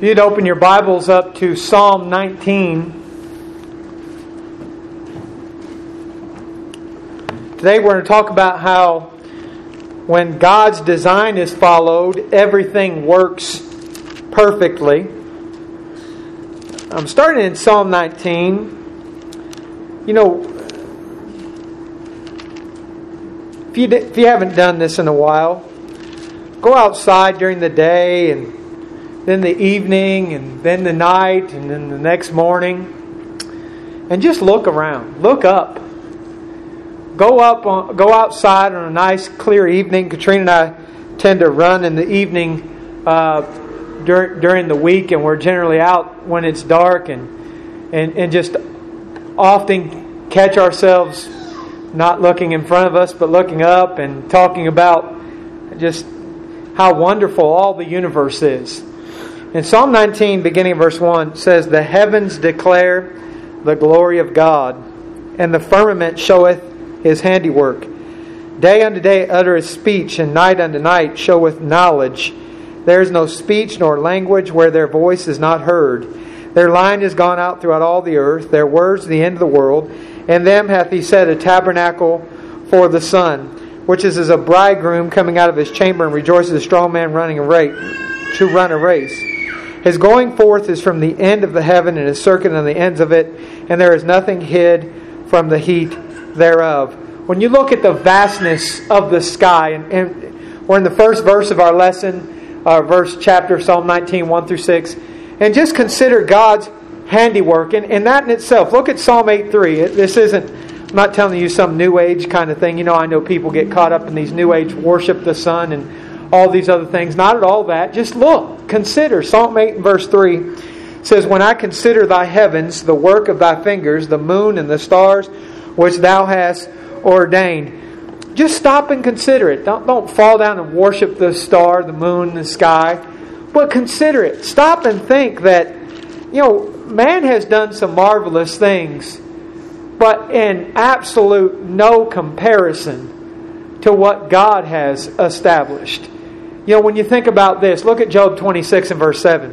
You'd open your Bibles up to Psalm 19. Today we're going to talk about how when God's design is followed, everything works perfectly. I'm starting in Psalm 19. You know, if you haven't done this in a while, go outside during the day and then the evening and then the night and then the next morning and just look around. Look up. Go outside on a nice clear evening. Katrina and I tend to run in the evening during the week, and we're generally out when it's dark and just often catch ourselves not looking in front of us but looking up and talking about just how wonderful all the universe is. In Psalm 19, beginning of verse 1, says, "The heavens declare the glory of God, and the firmament showeth His handiwork. Day unto day uttereth speech, and night unto night showeth knowledge. There is no speech nor language where their voice is not heard. Their line is gone out throughout all the earth, their words the end of the world. In them hath He set a tabernacle for the sun, which is as a bridegroom coming out of his chamber, and rejoices a strong man running to run a race. His going forth is from the end of the heaven, and his circuit on the ends of it, and there is nothing hid from the heat thereof." When you look at the vastness of the sky, and we're in the first verse of our lesson, chapter Psalm 19, 1 through 6, and just consider God's handiwork, and that in itself. Look at Psalm 8:3. This isn't, I'm not telling you some New Age kind of thing. You know, I know people get caught up in these New Age worship the sun and all these other things. Not at all that. Just look, consider. Psalm 8 and verse 3 says, "When I consider thy heavens, the work of thy fingers, the moon and the stars, which thou hast ordained." Just stop and consider it. Don't fall down and worship the star, the moon, the sky. But consider it. Stop and think that, man has done some marvelous things, but in absolute no comparison to what God has established. When you think about this, look at Job 26 and verse 7.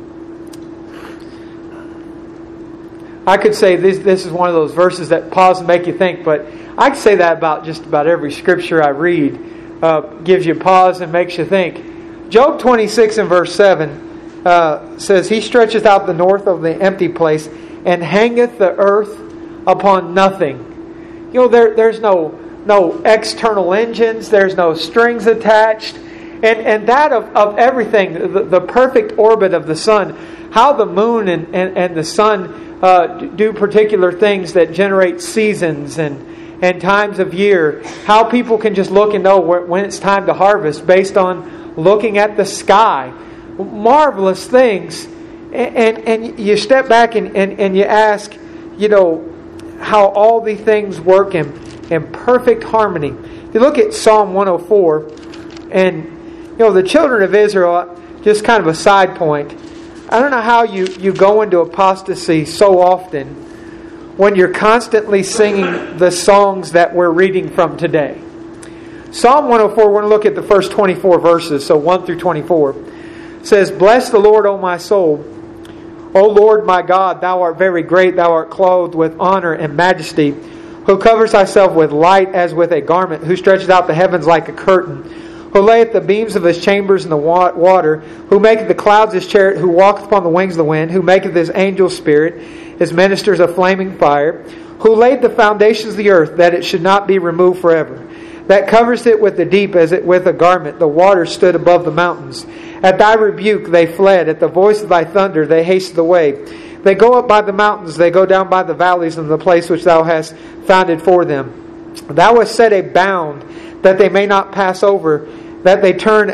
I could say this is one of those verses that pause and make you think, but I could say that about just about every scripture I read. Gives you pause and makes you think. Job 26 and verse 7 says, "He stretcheth out the north of the empty place, and hangeth the earth upon nothing." There's no external engines, there's no strings attached. And that of everything, the perfect orbit of the sun, how the moon and the sun do particular things that generate seasons and times of year, how people can just look and know when it's time to harvest based on looking at the sky. Marvelous things. And you step back and you ask, how all these things work in perfect harmony. You look at Psalm 104, and the children of Israel, just kind of a side point, I don't know how you go into apostasy so often when you're constantly singing the songs that we're reading from today. Psalm 104, we're going to look at the first 24 verses, so 1 through 24. It says, "Bless the Lord, O my soul. O Lord my God, Thou art very great, Thou art clothed with honor and majesty, who covers Thyself with light as with a garment, who stretches out the heavens like a curtain, who layeth the beams of His chambers in the water, who maketh the clouds His chariot, who walketh upon the wings of the wind, who maketh His angels spirit, His ministers a flaming fire, who laid the foundations of the earth, that it should not be removed forever, that covers it with the deep as it with a garment. The waters stood above the mountains. At Thy rebuke they fled. At the voice of Thy thunder they hasted away. They go up by the mountains, they go down by the valleys, in the place which Thou hast founded for them. Thou hast set a bound that they may not pass over, that they turn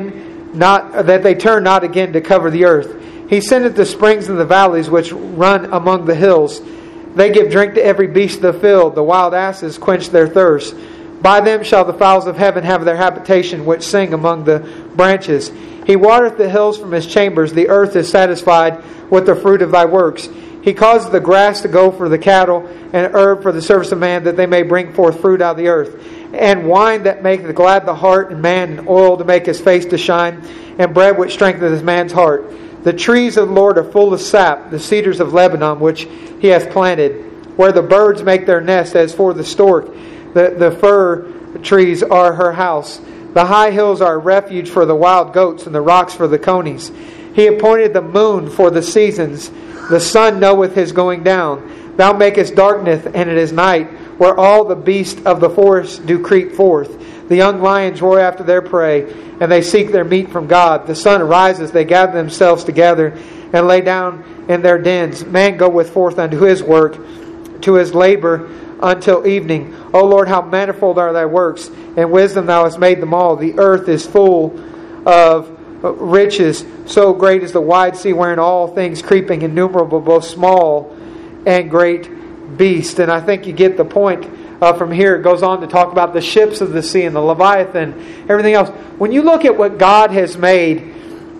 not again to cover the earth. He sendeth the springs in the valleys which run among the hills. They give drink to every beast of the field. The wild asses quench their thirst. By them shall the fowls of heaven have their habitation, which sing among the branches. He watereth the hills from His chambers. The earth is satisfied with the fruit of Thy works. He caused the grass to go for the cattle, and herb for the service of man, that they may bring forth fruit out of the earth. And wine that maketh glad the heart, and man, and oil to make his face to shine, and bread which strengtheneth his man's heart. The trees of the Lord are full of sap, the cedars of Lebanon, which He hath planted, where the birds make their nest, as for the stork. The fir trees are her house. The high hills are a refuge for the wild goats, and the rocks for the conies. He appointed the moon for the seasons. The sun knoweth his going down. Thou makest darkness, and it is night, where all the beasts of the forest do creep forth. The young lions roar after their prey, and they seek their meat from God. The sun arises, they gather themselves together, and lay down in their dens. Man goeth forth unto his work, to his labor until evening. O Lord, how manifold are thy works! In wisdom thou hast made them all. The earth is full of riches. So great is the wide sea, wherein all things creeping, innumerable, both small and great beasts. And I think you get the point from here. It goes on to talk about the ships of the sea and the Leviathan, everything else. When you look at what God has made,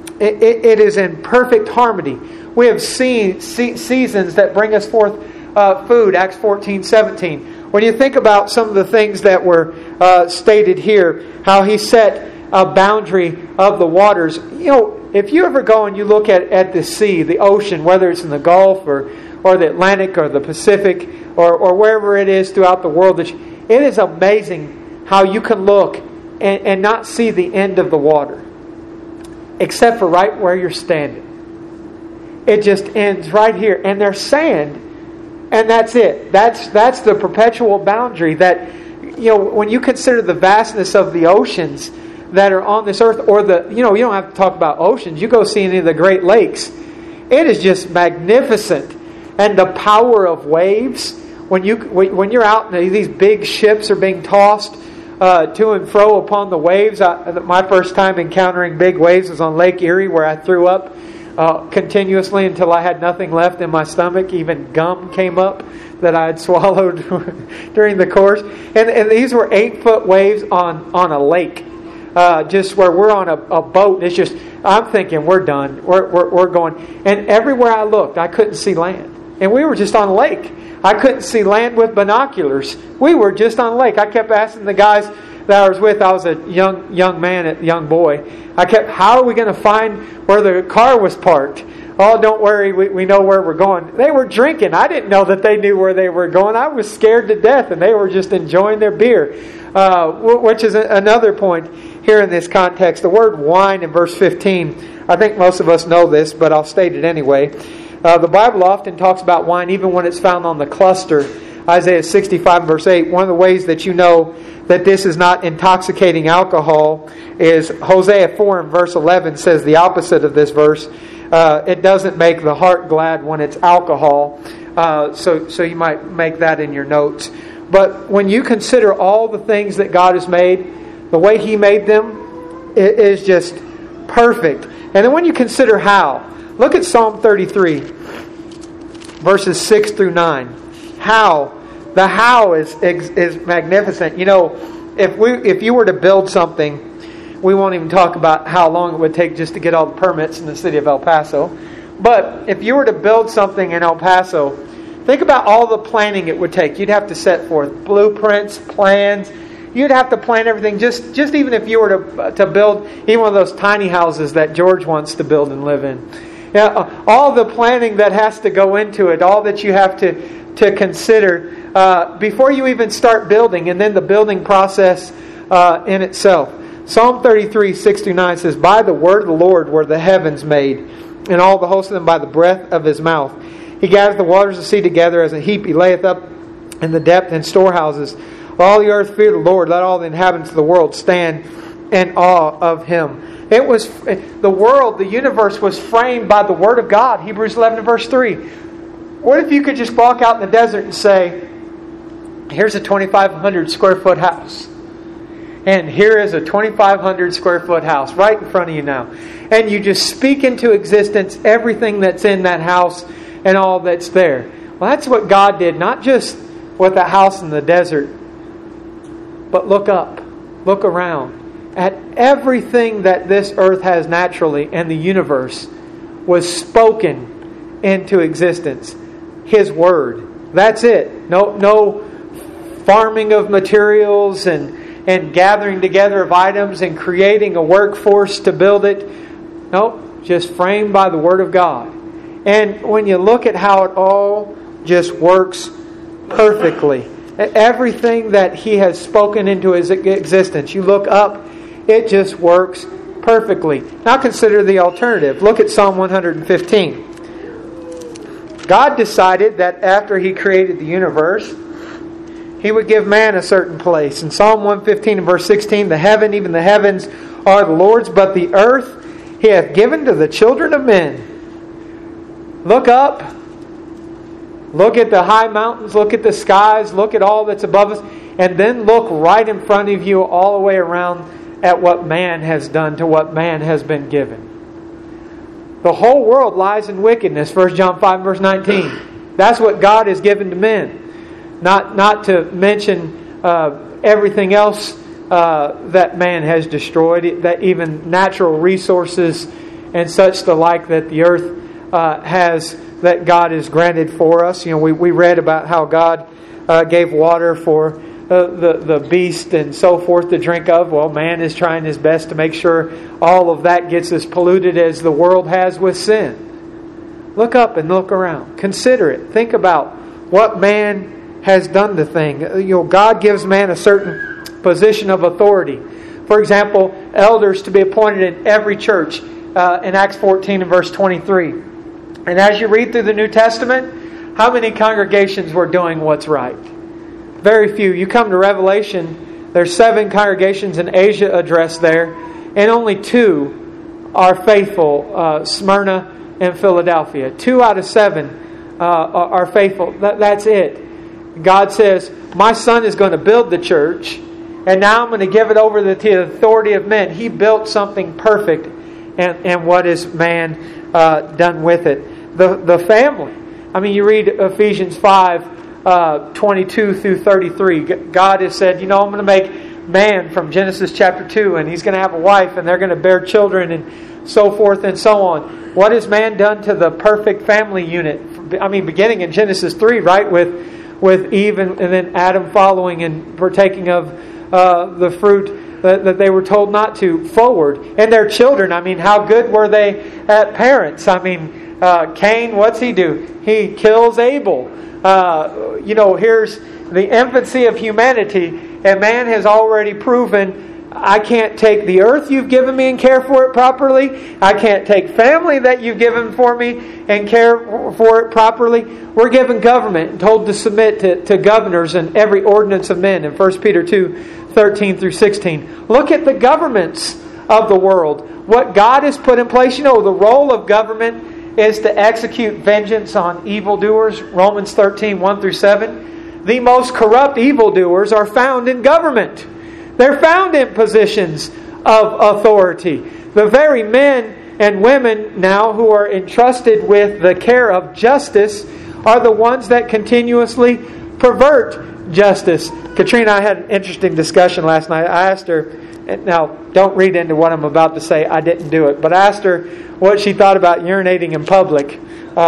it is in perfect harmony. We have seen seasons that bring us forth food, Acts 14:17. When you think about some of the things that were stated here, how He set a boundary of the waters. You know, if you ever go and you look at the sea, the ocean, whether it's in the Gulf or the Atlantic or the Pacific or wherever it is throughout the world, it is amazing how you can look and not see the end of the water, except for right where you're standing. It just ends right here, and there's sand. And that's it. That's the perpetual boundary that, you know, when you consider the vastness of the oceans that are on this earth, or you don't have to talk about oceans. You go see any of the Great Lakes. It is just magnificent. And the power of waves, when you're out and these big ships are being tossed to and fro upon the waves. My first time encountering big waves was on Lake Erie, where I threw up continuously until I had nothing left in my stomach. Even gum came up that I had swallowed during the course. And these were 8-foot waves on a lake, just where we're on a boat. It's just, I'm thinking we're done. We're going. And everywhere I looked, I couldn't see land. And we were just on a lake. I couldn't see land with binoculars. We were just on a lake. I kept asking the guys that I was with. I was a young boy. I kept, how are we going to find where the car was parked? Oh, don't worry, we know where we're going. They were drinking. I didn't know that they knew where they were going. I was scared to death, and they were just enjoying their beer, which is another point here in this context. The word wine in verse 15, I think most of us know this, but I'll state it anyway. The Bible often talks about wine even when it's found on the cluster. Isaiah 65 verse 8, one of the ways that you know that this is not intoxicating alcohol is Hosea 4 and verse 11 says the opposite of this verse. It doesn't make the heart glad when it's alcohol. So you might make that in your notes. But when you consider all the things that God has made, the way He made them, it is just perfect. And then when you consider how, look at Psalm 33, verses 6 through 9. How. The how is magnificent. You know, if you were to build something, we won't even talk about how long it would take just to get all the permits in the city of El Paso. But if you were to build something in El Paso, think about all the planning it would take. You'd have to set forth blueprints, plans. You'd have to plan everything. Just even if you were to build even one of those tiny houses that George wants to build and live in. Yeah, all the planning that has to go into it, all that you have to consider before you even start building, and then the building process in itself. Psalm 33, 6 through 9 says, by the word of the Lord were the heavens made, and all the host of them by the breath of His mouth. He gathereth the waters of the sea together as a heap. He layeth up in the depth and storehouses. All the earth fear the Lord. Let all the inhabitants of the world stand in awe of Him. It was the world, the universe was framed by the Word of God. Hebrews 11 and verse 3. What if you could just walk out in the desert and say, here's a 2,500 square foot house. And here is a 2,500 square foot house right in front of you now. And you just speak into existence everything that's in that house and all that's there. Well, that's what God did, not just with a house in the desert, but look up, look around at everything that this earth has naturally, and the universe was spoken into existence. His Word. That's it. No farming of materials and gathering together of items and creating a workforce to build it. No, just framed by the Word of God. And when you look at how it all just works perfectly, everything that He has spoken into His existence, you look up, it just works perfectly. Now consider the alternative. Look at Psalm 115. God decided that after He created the universe, He would give man a certain place. In Psalm 115 and verse 16, the heaven, even the heavens, are the Lord's, but the earth He hath given to the children of men. Look up. Look at the high mountains. Look at the skies. Look at all that's above us. And then look right in front of you all the way around at what man has done, to what man has been given. The whole world lies in wickedness. 1 John 5 verse 19. That's what God has given to men. Not to mention everything else that man has destroyed, that even natural resources and such the like that the earth has, that God has granted for us. You know, we read about how God gave water for the beast and so forth to drink of. Well, man is trying his best to make sure all of that gets as polluted as the world has with sin. Look up and look around. Consider it. Think about what man has done to things. You know, God gives man a certain position of authority. For example, elders to be appointed in every church in Acts 14 and verse 23. And as you read through the New Testament, how many congregations were doing what's right? Very few. You come to Revelation, there's 7 congregations in Asia addressed there, and only 2 are faithful, Smyrna and Philadelphia. 2 out of 7 are faithful. That's it. God says, my Son is going to build the church, and now I'm going to give it over to the authority of men. He built something perfect, and what is man done with it? The family. I mean, you read Ephesians 5, 22 through 33. God has said, I'm going to make man from Genesis chapter 2, and he's going to have a wife, and they're going to bear children, and so forth and so on. What has man done to the perfect family unit? I mean, beginning in Genesis 3, right, with Eve and then Adam following and partaking of the fruit that they were told not to, forward. And their children, I mean, how good were they at parents? I mean, Cain, what's he do? He kills Abel. Here's the infancy of humanity, and man has already proven, I can't take the earth you've given me and care for it properly. I can't take family that you've given for me and care for it properly. We're given government and told to submit to governors and every ordinance of men in 1 Peter 2, 13 through 16. Look at the governments of the world. What God has put in place. The role of government is to execute vengeance on evildoers. Romans 13, 1 through 7. The most corrupt evildoers are found in government. They're found in positions of authority. The very men and women now who are entrusted with the care of justice are the ones that continuously pervert justice. Katrina and I had an interesting discussion last night. I asked her, now don't read into what I'm about to say, I didn't do it, but I asked her what she thought about urinating in public.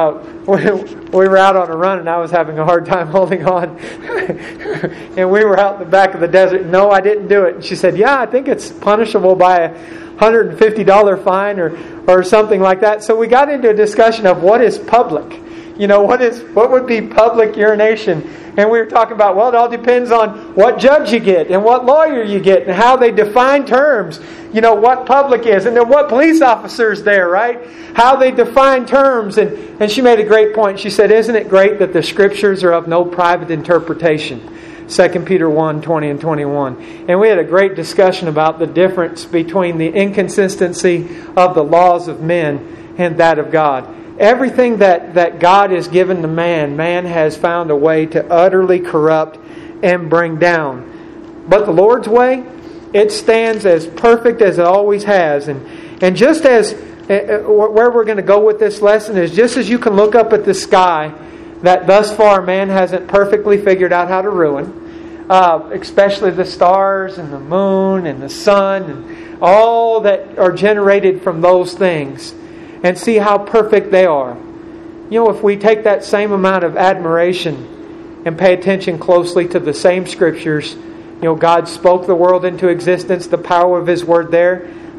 We were out on a run and I was having a hard time holding on. And we were out in the back of the desert. No, I didn't do it. And she said, I think it's punishable by a $150 fine or something like that. So we got into a discussion of what is public. What would be public urination? And we were talking about, it all depends on what judge you get and what lawyer you get and how they define terms. What public is, and then what police officer's there, right? How they define terms. And she made a great point. She said, isn't it great that the Scriptures are of no private interpretation? 2 Peter 1, 20 and 21. And we had a great discussion about the difference between the inconsistency of the laws of men and that of God. Everything that God has given to man has found a way to utterly corrupt and bring down. But the Lord's way, it stands as perfect as it always has. And just as, where we're going to go with this lesson is, just as you can look up at the sky that thus far man hasn't perfectly figured out how to ruin, especially the stars and the moon and the sun and all that are generated from those things, and see how perfect they are. If we take that same amount of admiration and pay attention closely to the same Scriptures, God spoke the world into existence, the power of His Word there.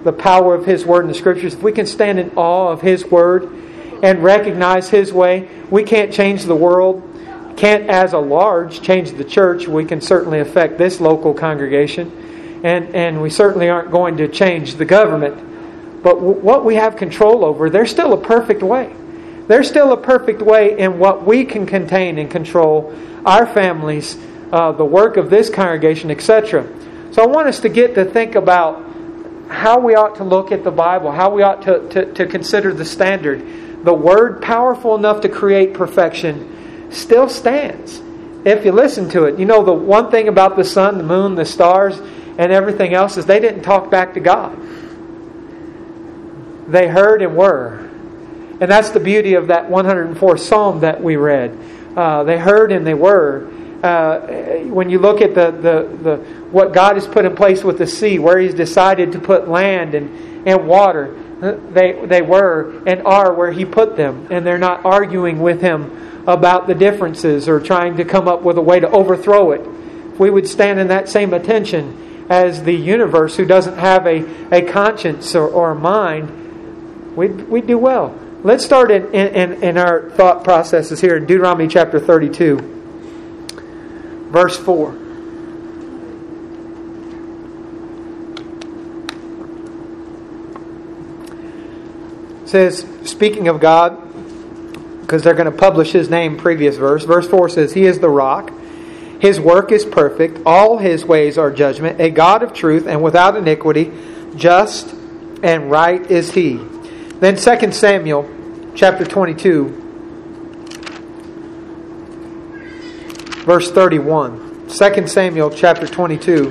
the power of His Word in the Scriptures, if we can stand in awe of His Word and recognize His way, we can't change the world, can't as a large change the church. We can certainly affect this local congregation, and we certainly aren't going to change the government. But what we have control over, there's still a perfect way. There's still a perfect way in what we can contain and control, our families, the work of this congregation, etc. So I want us to get to think about how we ought to look at the Bible, how we ought to consider the standard. The Word, powerful enough to create perfection, still stands if you listen to it. You know, the one thing about the sun, the moon, the stars, and everything else is they didn't talk back to God. They heard and were. And that's the beauty of that 104th Psalm that we read. They heard and they were. When you look at the what God has put in place with the sea, where He's decided to put land and water, they were and are where He put them. And they're not arguing with Him about the differences or trying to come up with a way to overthrow it. If we would stand in that same attention as the universe, who doesn't have a conscience or a mind, we'd do well. Let's start in our thought processes here in Deuteronomy chapter 32, verse 4. It says, speaking of God, because they're going to publish His name, previous verse. Verse 4 says, He is the rock. His work is perfect. All His ways are judgment. A God of truth and without iniquity. Just and right is He. Then 2 Samuel chapter 22, verse 31. 2 Samuel chapter 22,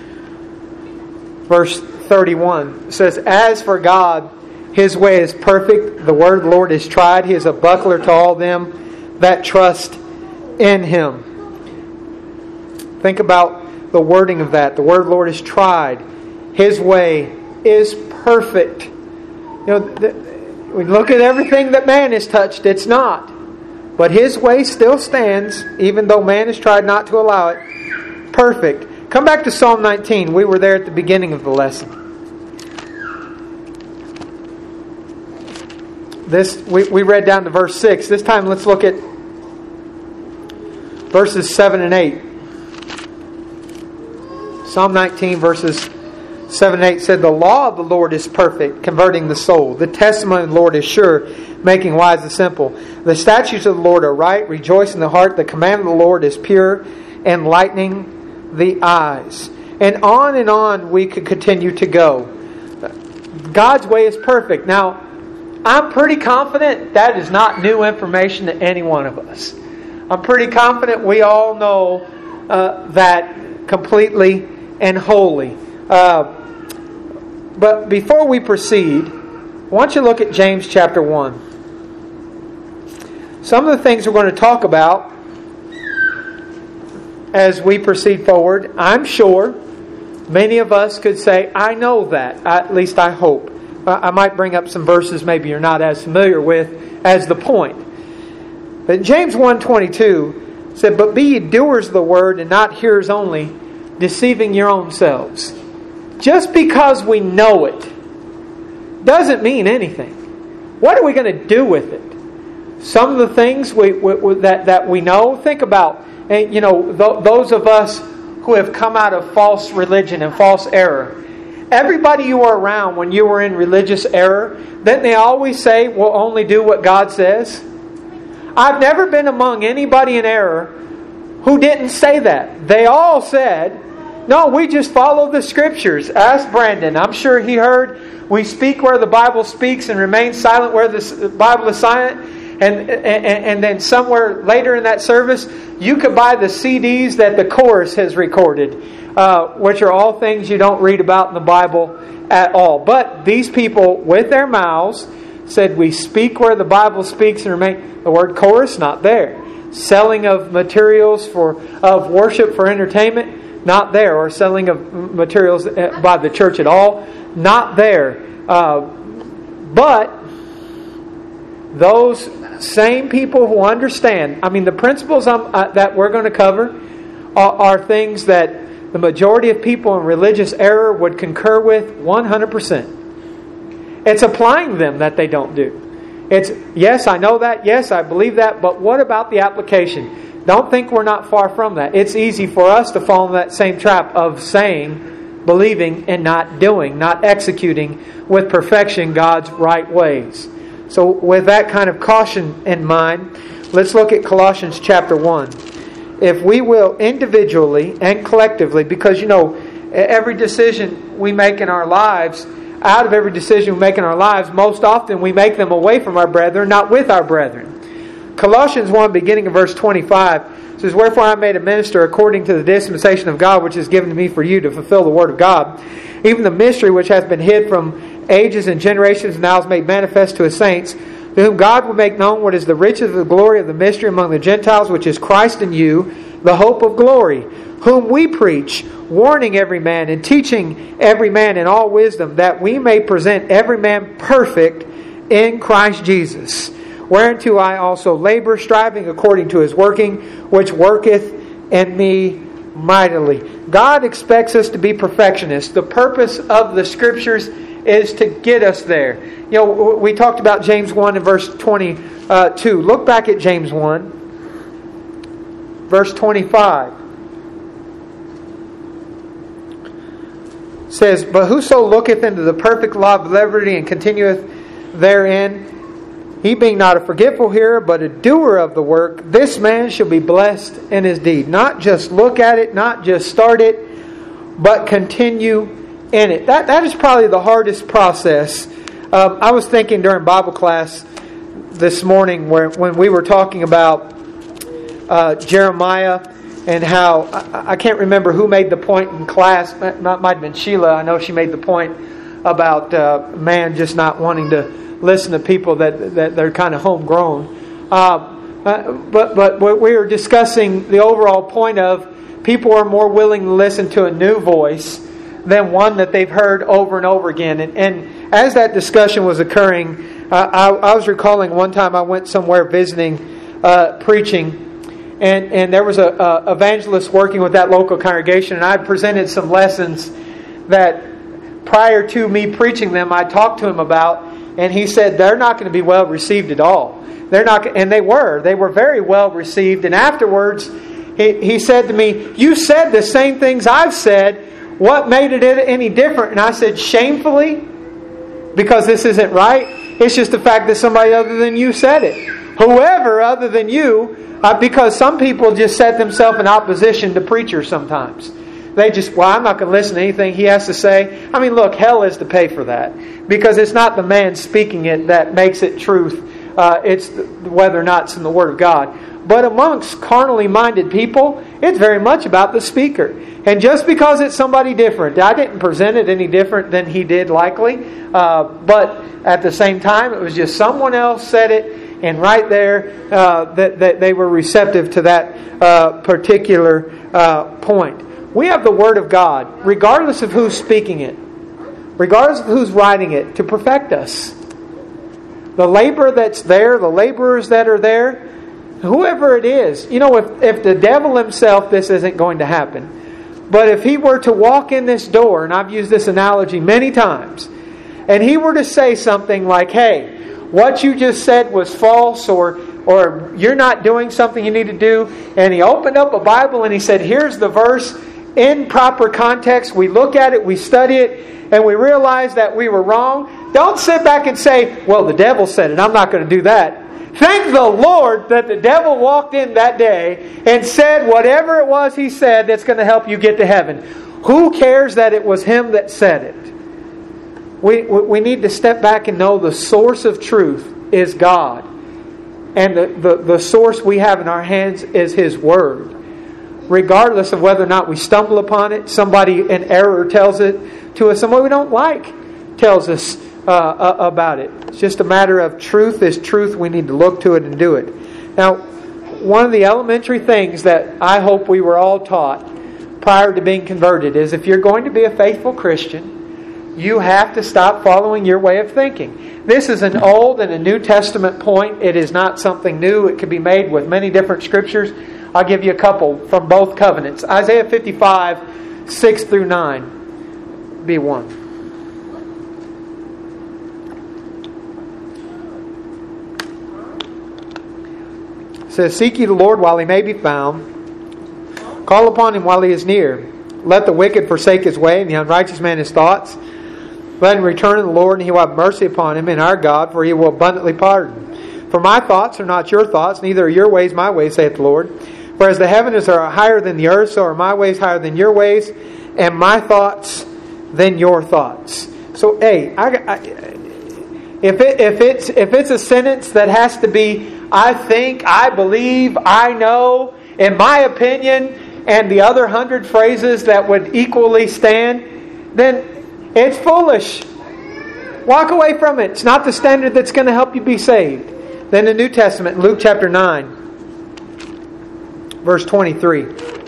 verse 31 says, As for God, His way is perfect. The word of the Lord is tried. He is a buckler to all them that trust in Him. Think about the wording of that. The word of the Lord is tried. His way is perfect. You know, we look at everything that man has touched, it's not. But His way still stands, even though man has tried not to allow it. Perfect. Come back to Psalm 19. We were there at the beginning of the lesson. We read down to verse 6. This time let's look at verses 7 and 8. Psalm 19 verses 7 and 8 said, The law of the Lord is perfect, converting the soul. The testimony of the Lord is sure, making wise the simple. The statutes of the Lord are right, rejoice in the heart. The command of the Lord is pure, enlightening the eyes. And on we could continue to go. God's way is perfect. Now, I'm pretty confident that is not new information to any one of us. I'm pretty confident we all know that completely and wholly. But before we proceed, I want you to look at James chapter 1. Some of the things we're going to talk about as we proceed forward, I'm sure many of us could say, I know that. At least I hope. I might bring up some verses maybe you're not as familiar with as the point. But James 1:22 said, But be ye doers of the word and not hearers only, deceiving your own selves. Just because we know it doesn't mean anything. What are we going to do with it? Some of the things that we know, think about, those of us who have come out of false religion and false error. Everybody you were around when you were in religious error, didn't they always say, we'll only do what God says? I've never been among anybody in error who didn't say that. They all said, no, we just follow the Scriptures. Ask Brandon. I'm sure he heard, we speak where the Bible speaks and remain silent where the Bible is silent. And then somewhere later in that service, you could buy the CDs that the chorus has recorded, which are all things you don't read about in the Bible at all. But these people, with their mouths, said, we speak where the Bible speaks and remain. The word chorus, not there. Selling of materials of worship for entertainment, not there. Or selling of materials by the church at all, not there. But those same people who understand, the principles that we're going to cover are things that the majority of people in religious error would concur with 100%. It's applying them that they don't do. It's, yes, I know that. Yes, I believe that. But what about the application? Don't think we're not far from that. It's easy for us to fall in that same trap of saying, believing, and not doing, not executing with perfection God's right ways. So with that kind of caution in mind, let's look at Colossians chapter 1. If we will individually and collectively, because every decision we make in our lives, out of every decision we make in our lives, most often we make them away from our brethren, not with our brethren. Colossians 1, beginning of verse 25, says, "Wherefore I am made a minister according to the dispensation of God, which is given to me for you to fulfill the word of God, even the mystery which hath been hid from ages and generations, now is made manifest to His saints, to whom God will make known what is the riches of the glory of the mystery among the Gentiles, which is Christ in you, the hope of glory, whom we preach, warning every man and teaching every man in all wisdom, that we may present every man perfect in Christ Jesus. Whereunto I also labor, striving according to His working, which worketh in me mightily." God expects us to be perfectionists. The purpose of the Scriptures is to get us there. We talked about James 1 and verse 22. Look back at James 1, verse 25. It says, "But whoso looketh into the perfect law of liberty and continueth therein, he being not a forgetful hearer, but a doer of the work, this man shall be blessed in his deed." Not just look at it, not just start it, but continue in it. That is probably the hardest process. I was thinking during Bible class this morning when we were talking about Jeremiah and how, I can't remember who made the point in class, it might have been Sheila, I know she made the point about man just not wanting to listen to people that they're kind of homegrown. But we were discussing the overall point of people are more willing to listen to a new voice than one that they've heard over and over again. And as that discussion was occurring, I was recalling one time I went somewhere visiting, preaching, and there was a evangelist working with that local congregation, and I presented some lessons that prior to me preaching them, I talked to him about, and he said they're not going to be well received at all. They're not, and they were very well received. And afterwards, he said to me, "You said the same things I've said. What made it any different?" And I said, "Shamefully, because this isn't right. It's just the fact that somebody other than you said it. Whoever other than you, because some people just set themselves in opposition to preachers sometimes. They just, I'm not going to listen to anything he has to say. I mean, look, hell is to pay for that. Because it's not the man speaking it that makes it truth. It's whether or not it's in the Word of God. But amongst carnally minded people, it's very much about the speaker. And just because it's somebody different, I didn't present it any different than he did likely. But at the same time, it was just someone else said it. And right there, that they were receptive to that particular point. We have the Word of God, regardless of who's speaking it, regardless of who's writing it, to perfect us. The labor that's there, the laborers that are there, whoever it is, if the devil himself, this isn't going to happen. But if he were to walk in this door, and I've used this analogy many times, and he were to say something like, "Hey, what you just said was false," or "You're not doing something you need to do," and he opened up a Bible and he said, "Here's the verse in proper context. We look at it, we study it, and we realize that we were wrong." Don't sit back and say, "Well, the devil said it. I'm not going to do that." Thank the Lord that the devil walked in that day and said whatever it was he said that's going to help you get to heaven. Who cares that it was him that said it? We need to step back and know the source of truth is God. And the source we have in our hands is His Word. Regardless of whether or not we stumble upon it, somebody in error tells it to us, somebody we don't like tells us about it. It's just a matter of truth is truth. We need to look to it and do it. Now, one of the elementary things that I hope we were all taught prior to being converted is if you're going to be a faithful Christian, you have to stop following your way of thinking. This is an Old and a New Testament point. It is not something new. It could be made with many different scriptures. I'll give you a couple from both covenants. Isaiah 55, 6 through 9. Be one. says, "Seek ye the Lord while he may be found. Call upon him while he is near. Let the wicked forsake his way, and the unrighteous man his thoughts. Let him return to the Lord, and he will have mercy upon him, and our God, for he will abundantly pardon. For my thoughts are not your thoughts, neither are your ways my ways, saith the Lord. For as the heavens are higher than the earth, so are my ways higher than your ways, and my thoughts than your thoughts." So, hey, if it's a sentence that has to be, "I think, I believe, I know, in my opinion," and the other 100 phrases that would equally stand, then it's foolish. Walk away from it. It's not the standard that's going to help you be saved. Then the New Testament, Luke chapter 9, verse 23.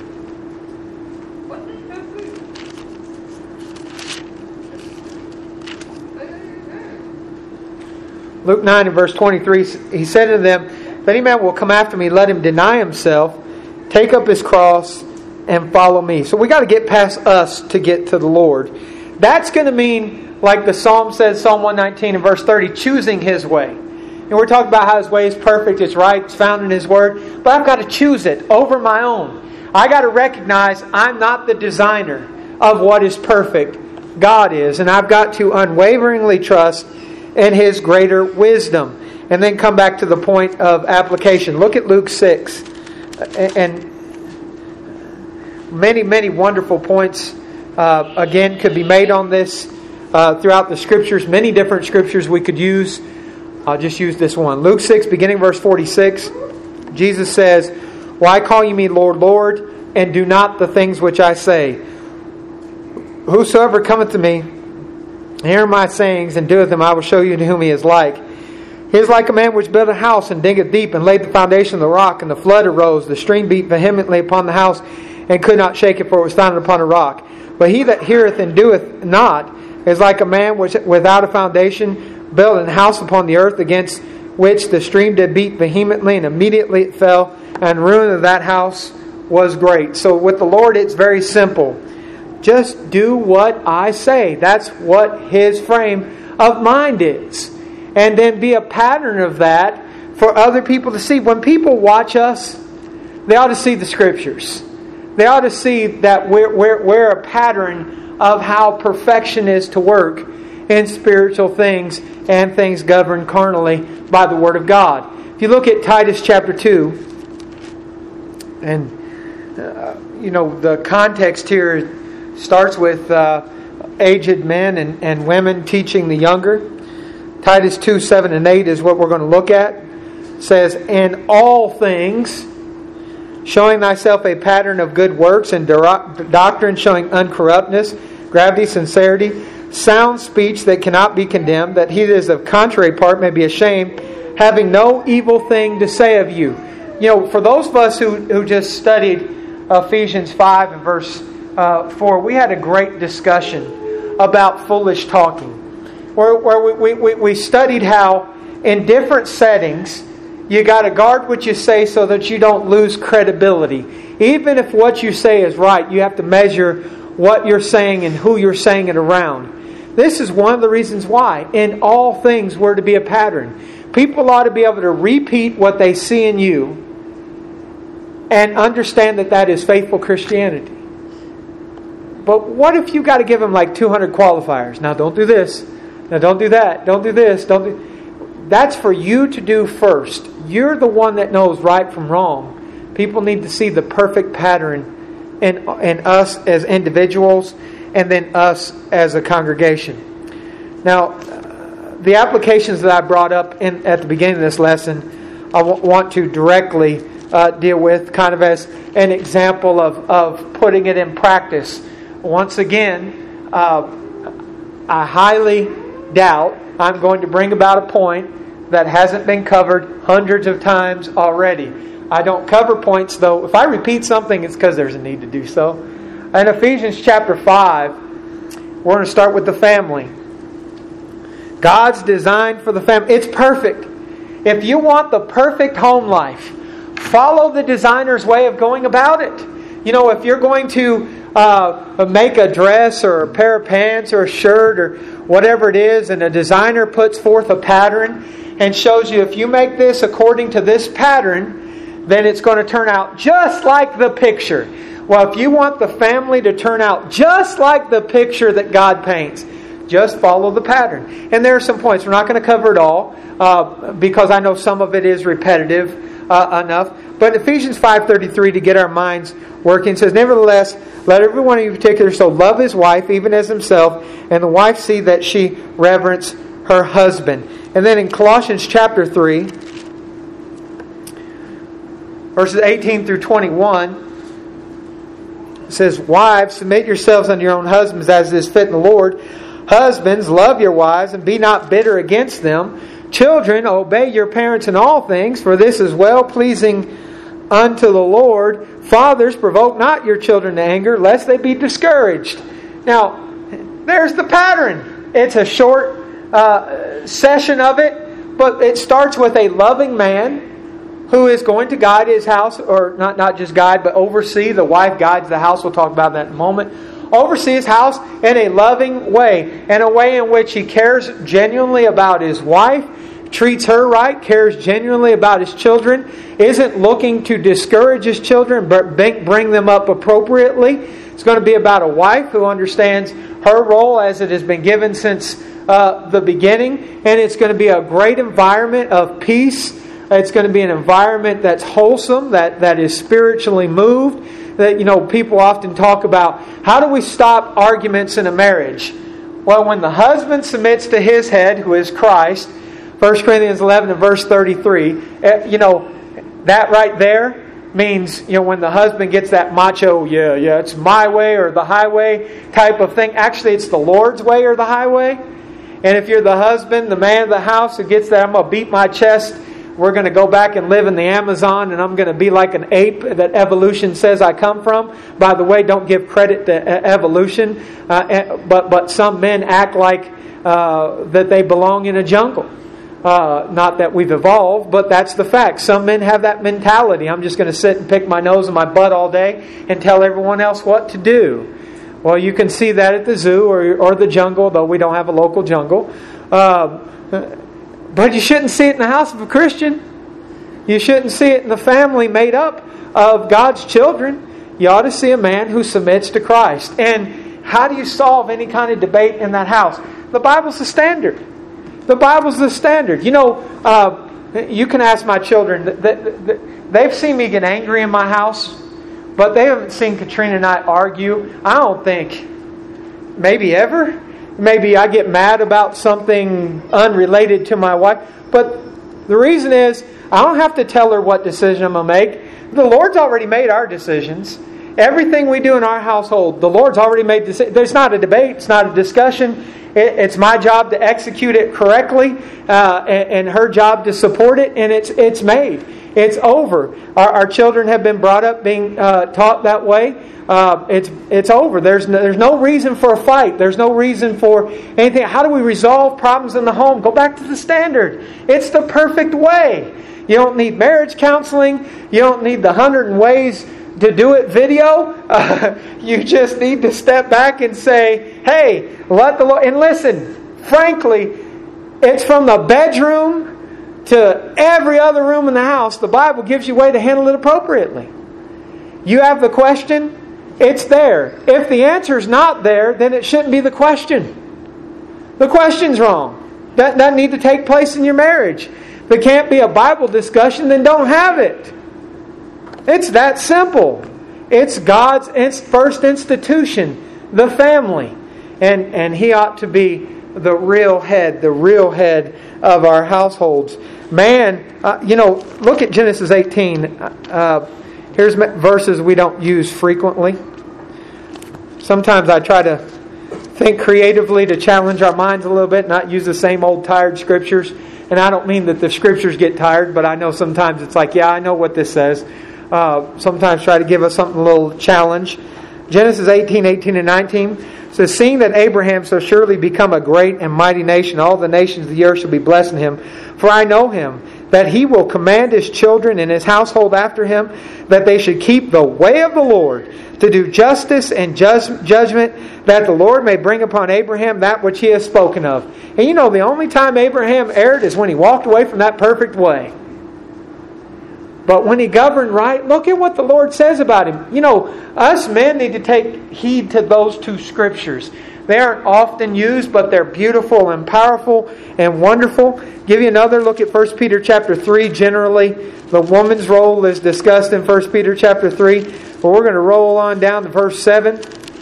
Luke 9 and verse 23, he said to them, "If any man will come after me, let him deny himself, take up his cross, and follow me." So we got to get past us to get to the Lord. That's going to mean, like the Psalm says, Psalm 119 and verse 30, choosing His way. And we're talking about how His way is perfect, it's right, it's found in His Word. But I've got to choose it over my own. I got to recognize I'm not the designer of what is perfect. God is. And I've got to unwaveringly trust in His greater wisdom. And then come back to the point of application. Look at Luke 6. And many, many wonderful points, again, could be made on this throughout the Scriptures. Many different Scriptures we could use. I'll just use this one. Luke 6, beginning verse 46. Jesus says, "Why call ye me Lord, Lord, and do not the things which I say? Whosoever cometh to me, hear my sayings, and doeth them, I will show you to whom he is like. He is like a man which built a house, and diggeth deep, and laid the foundation of the rock, and the flood arose. The stream beat vehemently upon the house, and could not shake it, for it was founded upon a rock. But he that heareth and doeth not is like a man which without a foundation built an house upon the earth, against which the stream did beat vehemently, and immediately it fell, and the ruin of that house was great." So with the Lord, it's very simple. Just do what I say. That's what His frame of mind is. And then be a pattern of that for other people to see. When people watch us, they ought to see the Scriptures. They ought to see that we're a pattern of how perfection is to work in spiritual things and things governed carnally by the Word of God. If you look at Titus chapter 2, and the context here starts with aged men and women teaching the younger. Titus 2, 7 and 8 is what we're going to look at. It says, "In all things, showing thyself a pattern of good works, and doctrine showing uncorruptness, gravity, sincerity, sound speech that cannot be condemned, that he that is of contrary part may be ashamed, having no evil thing to say of you." For those of us who just studied Ephesians 5 and verse 4, we had a great discussion about foolish talking. Where we studied how in different settings you got to guard what you say so that you don't lose credibility. Even if what you say is right, you have to measure what you're saying and who you're saying it around. This is one of the reasons why in all things we're to be a pattern. People ought to be able to repeat what they see in you and understand that that is faithful Christianity. But what if you got to give them like 200 qualifiers? Now don't do this. Now don't do that. Don't do this. That's for you to do first. You're the one that knows right from wrong. People need to see the perfect pattern in us as individuals, and then us as a congregation. Now, the applications that I brought up at the beginning of this lesson, I want to directly deal with kind of as an example of putting it in practice. Once again, I highly doubt I'm going to bring about a point that hasn't been covered hundreds of times already. I don't cover points, though. If I repeat something, it's because there's a need to do so. In Ephesians chapter 5, we're going to start with the family. God's design for the family. It's perfect. If you want the perfect home life, follow the designer's way of going about it. If you're going to make a dress or a pair of pants or a shirt or whatever it is, and a designer puts forth a pattern and shows you, if you make this according to this pattern, then it's going to turn out just like the picture. Well, if you want the family to turn out just like the picture that God paints, just follow the pattern. And there are some points. We're not going to cover it all because I know some of it is repetitive enough. But Ephesians 5:33, to get our minds working, says, "Nevertheless, let every one of you in particular so love his wife, even as himself, and the wife see that she reverence her husband." And then in Colossians chapter 3, verses 18 through 21, it says, "Wives, submit yourselves unto your own husbands as is fit in the Lord. Husbands, love your wives, and be not bitter against them. Children, obey your parents in all things, for this is well-pleasing unto the Lord. Fathers, provoke not your children to anger, lest they be discouraged." Now, there's the pattern. It's a short session of it, but it starts with a loving man who is going to guide his house, or not just guide, but oversee. The wife guides the house. We'll talk about that in a moment. Oversee his house in a loving way, in a way in which he cares genuinely about his wife, treats her right, cares genuinely about his children, isn't looking to discourage his children, but bring them up appropriately. It's going to be about a wife who understands her role as it has been given since the beginning, and it's going to be a great environment of peace. It's going to be an environment that's wholesome, that is spiritually moved. That, people often talk about, how do we stop arguments in a marriage? Well, when the husband submits to his head, who is Christ, 1 Corinthians 11 and verse 33, that right there means, when the husband gets that macho, yeah, it's my way or the highway type of thing. Actually, it's the Lord's way or the highway. And if you're the husband, the man of the house who gets that, I'm going to beat my chest, we're going to go back and live in the Amazon, and I'm going to be like an ape that evolution says I come from. By the way, don't give credit to evolution, but some men act like that they belong in a jungle. Not that we've evolved, but that's the fact. Some men have that mentality. I'm just going to sit and pick my nose and my butt all day and tell everyone else what to do. Well, you can see that at the zoo or the jungle, though we don't have a local jungle. But you shouldn't see it in the house of a Christian. You shouldn't see it in the family made up of God's children. You ought to see a man who submits to Christ. And how do you solve any kind of debate in that house? The Bible's the standard. The Bible's the standard. You can ask my children. They've seen me get angry in my house, but they haven't seen Katrina and I argue, I don't think, maybe ever. Maybe I get mad about something unrelated to my wife. But the reason is, I don't have to tell her what decision I'm going to make. The Lord's already made our decisions. Everything we do in our household, the Lord's already made decisions. There's not a debate. It's not a discussion. It's my job to execute it correctly, and her job to support it, and it's made. It's over. Our children have been brought up being taught that way. It's over. There's no reason for a fight. There's no reason for anything. How do we resolve problems in the home? Go back to the standard. It's the perfect way. You don't need marriage counseling. You don't need the 100 ways to do it video. You just need to step back and say, hey, let the Lord... And listen, frankly, it's from the bedroom to every other room in the house. The Bible gives you a way to handle it appropriately. You have the question, it's there. If the answer's not there, then it shouldn't be the question. The question's wrong. That doesn't need to take place in your marriage. If it can't be a Bible discussion, then don't have it. It's that simple. It's God's first institution, the family. And He ought to be the real head of our households. Man, look at Genesis 18. Here's verses we don't use frequently. Sometimes I try to think creatively to challenge our minds a little bit, not use the same old tired scriptures. And I don't mean that the scriptures get tired, but I know sometimes it's like, yeah, I know what this says. Sometimes try to give us something a little challenge. Genesis 18 and 19 says, seeing that Abraham shall surely become a great and mighty nation, all the nations of the earth shall be blessed in him. For I know him, that he will command his children and his household after him, that they should keep the way of the Lord, to do justice and judgment, that the Lord may bring upon Abraham that which he has spoken of. And the only time Abraham erred is when he walked away from that perfect way. But when he governed right, look at what the Lord says about him. You know, us men need to take heed to those two scriptures. They aren't often used, but they're beautiful and powerful and wonderful. Give you another look at 1 Peter chapter 3. Generally, the woman's role is discussed in 1 Peter chapter 3. But we're going to roll on down to verse 7.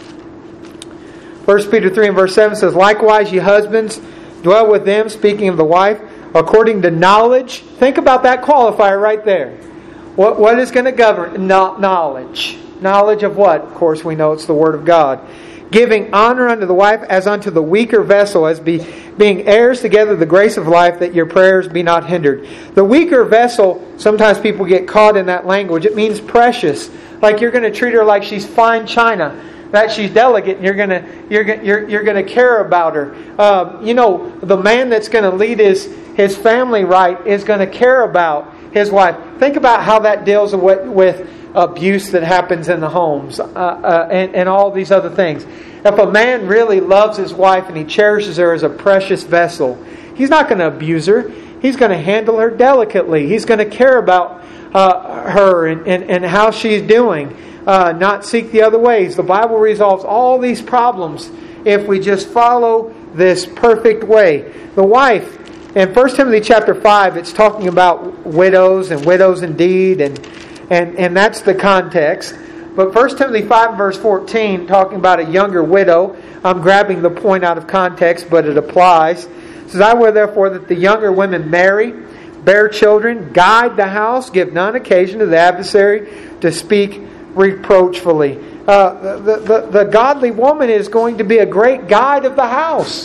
1 Peter 3 and verse 7 says, "Likewise, ye husbands, dwell with them," speaking of the wife, "according to knowledge." Think about that qualifier right there. What is going to govern? Knowledge. Knowledge of what? Of course, we know it's the Word of God. "Giving honor unto the wife as unto the weaker vessel, as being heirs together of the grace of life, that your prayers be not hindered." The weaker vessel, sometimes people get caught in that language. It means precious. Like you're going to treat her like she's fine china, that she's delicate, and you're going to care about her. The man that's going to lead his family right is going to care about his wife. Think about how that deals with abuse that happens in the homes and all these other things. If a man really loves his wife and he cherishes her as a precious vessel, he's not going to abuse her. He's going to handle her delicately. He's going to care about her and how she's doing. Not seek the other ways. The Bible resolves all these problems if we just follow this perfect way. The wife, in 1 Timothy chapter 5, it's talking about widows and widows indeed, and that's the context. But 1 Timothy 5 verse 14, talking about a younger widow, I'm grabbing the point out of context, but it applies. It says, "I will therefore that the younger women marry, bear children, guide the house, give none occasion to the adversary to speak reproachfully." The godly woman is going to be a great guide of the house.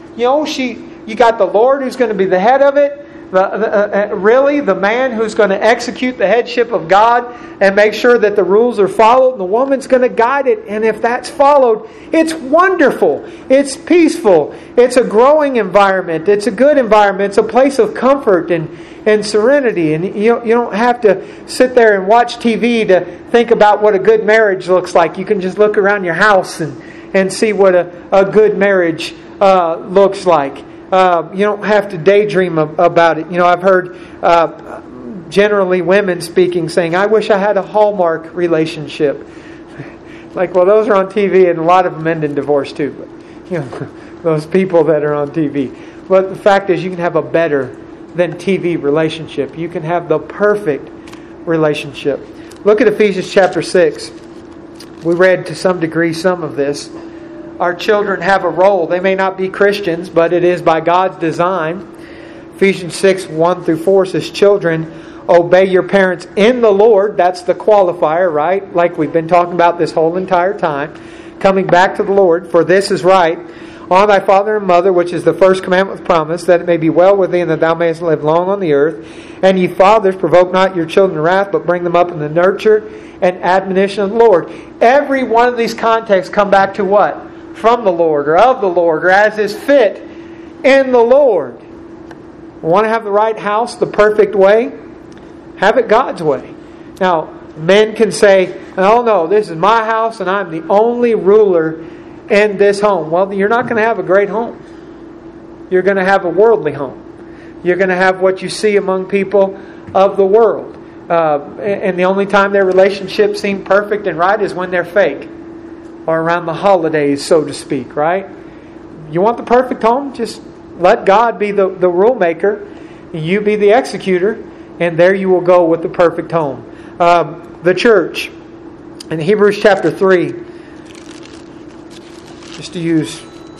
You got the Lord who's going to be the head of it. Really, the man who's going to execute the headship of God and make sure that the rules are followed. And the woman's going to guide it. And if that's followed, it's wonderful. It's peaceful. It's a growing environment. It's a good environment. It's a place of comfort and serenity. And you don't have to sit there and watch TV to think about what a good marriage looks like. You can just look around your house and see what a good marriage looks like. You don't have to daydream about it. I've heard generally women speaking saying, "I wish I had a Hallmark relationship." Like, well, those are on TV, and a lot of them end in divorce too. But those people that are on TV. But the fact is, you can have a better than TV relationship. You can have the perfect relationship. Look at Ephesians chapter 6. We read to some degree some of this. Our children have a role. They may not be Christians, but it is by God's design. Ephesians 6, 1 through 4 says, "Children, obey your parents in the Lord." That's the qualifier, right? Like we've been talking about this whole entire time. Coming back to the Lord. "For this is right. Honor thy father and mother, which is the first commandment with promise, that it may be well with thee, and that thou mayest live long on the earth. And ye fathers, provoke not your children to wrath, but bring them up in the nurture and admonition of the Lord." Every one of these contexts come back to what? From the Lord, or of the Lord, or as is fit in the Lord. Want to have the right house the perfect way? Have it God's way. Now, men can say, "Oh no, this is my house and I'm the only ruler in this home." Well, you're not going to have a great home. You're going to have a worldly home. You're going to have what you see among people of the world. And the only time their relationships seem perfect and right is when they're fake. Or around the holidays, so to speak, right? You want the perfect home? Just let God be the rule maker. You be the executor. And there you will go with the perfect home. The church. In Hebrews chapter 3. Just to use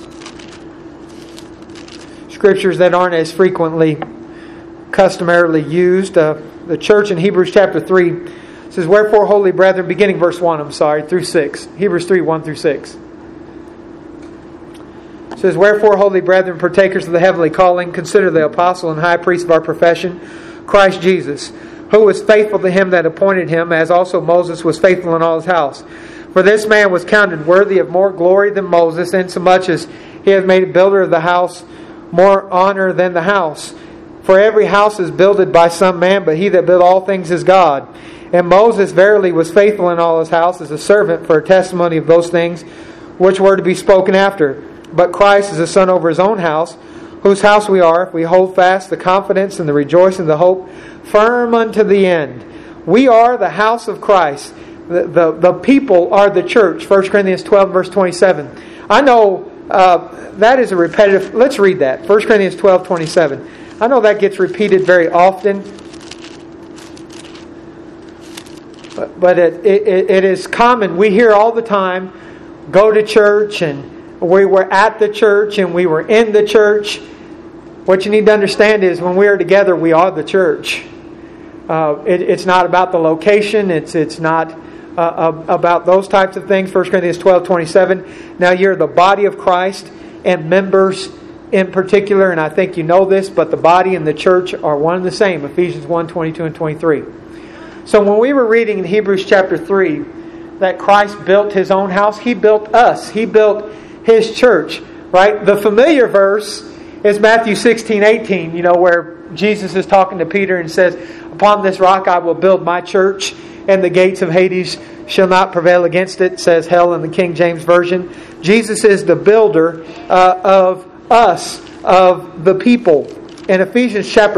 scriptures that aren't as frequently customarily used. The church in Hebrews chapter 3 says, "Wherefore, holy brethren," beginning verse 1, through 6. Hebrews 3, 1 through 6. It says, "Wherefore, holy brethren, partakers of the heavenly calling, consider the apostle and high priest of our profession, Christ Jesus, who was faithful to him that appointed him, as also Moses was faithful in all his house. For this man was counted worthy of more glory than Moses, insomuch as he hath made a builder of the house more honor than the house. For every house is builded by some man, but he that built all things is God. And Moses verily was faithful in all his house as a servant for a testimony of those things which were to be spoken after. But Christ is a son over his own house, whose house we are, if we hold fast the confidence and the rejoicing of the hope firm unto the end. We are the house of Christ. The people are the church. 1 Corinthians 12, verse 27. I know that is a repetitive... Let's read that. 1 Corinthians 12, 27. I know that gets repeated very often. But it is common. We hear all the time, go to church, and we were at the church, and we were in the church. What you need to understand is when we are together, we are the church. It's not about the location. It's not about those types of things. 1 Corinthians 12, 27. Now you're the body of Christ and members in particular, and I think you know this, but the body and the church are one and the same. Ephesians 1, 22 and 23. So when we were reading in Hebrews chapter 3 that Christ built His own house, He built us. He built His church. Right? The familiar verse is Matthew 16, 18, where Jesus is talking to Peter and says, upon this rock I will build my church, and the gates of Hades shall not prevail against it, says hell in the King James Version. Jesus is the builder of us, of the people. In Ephesians chapter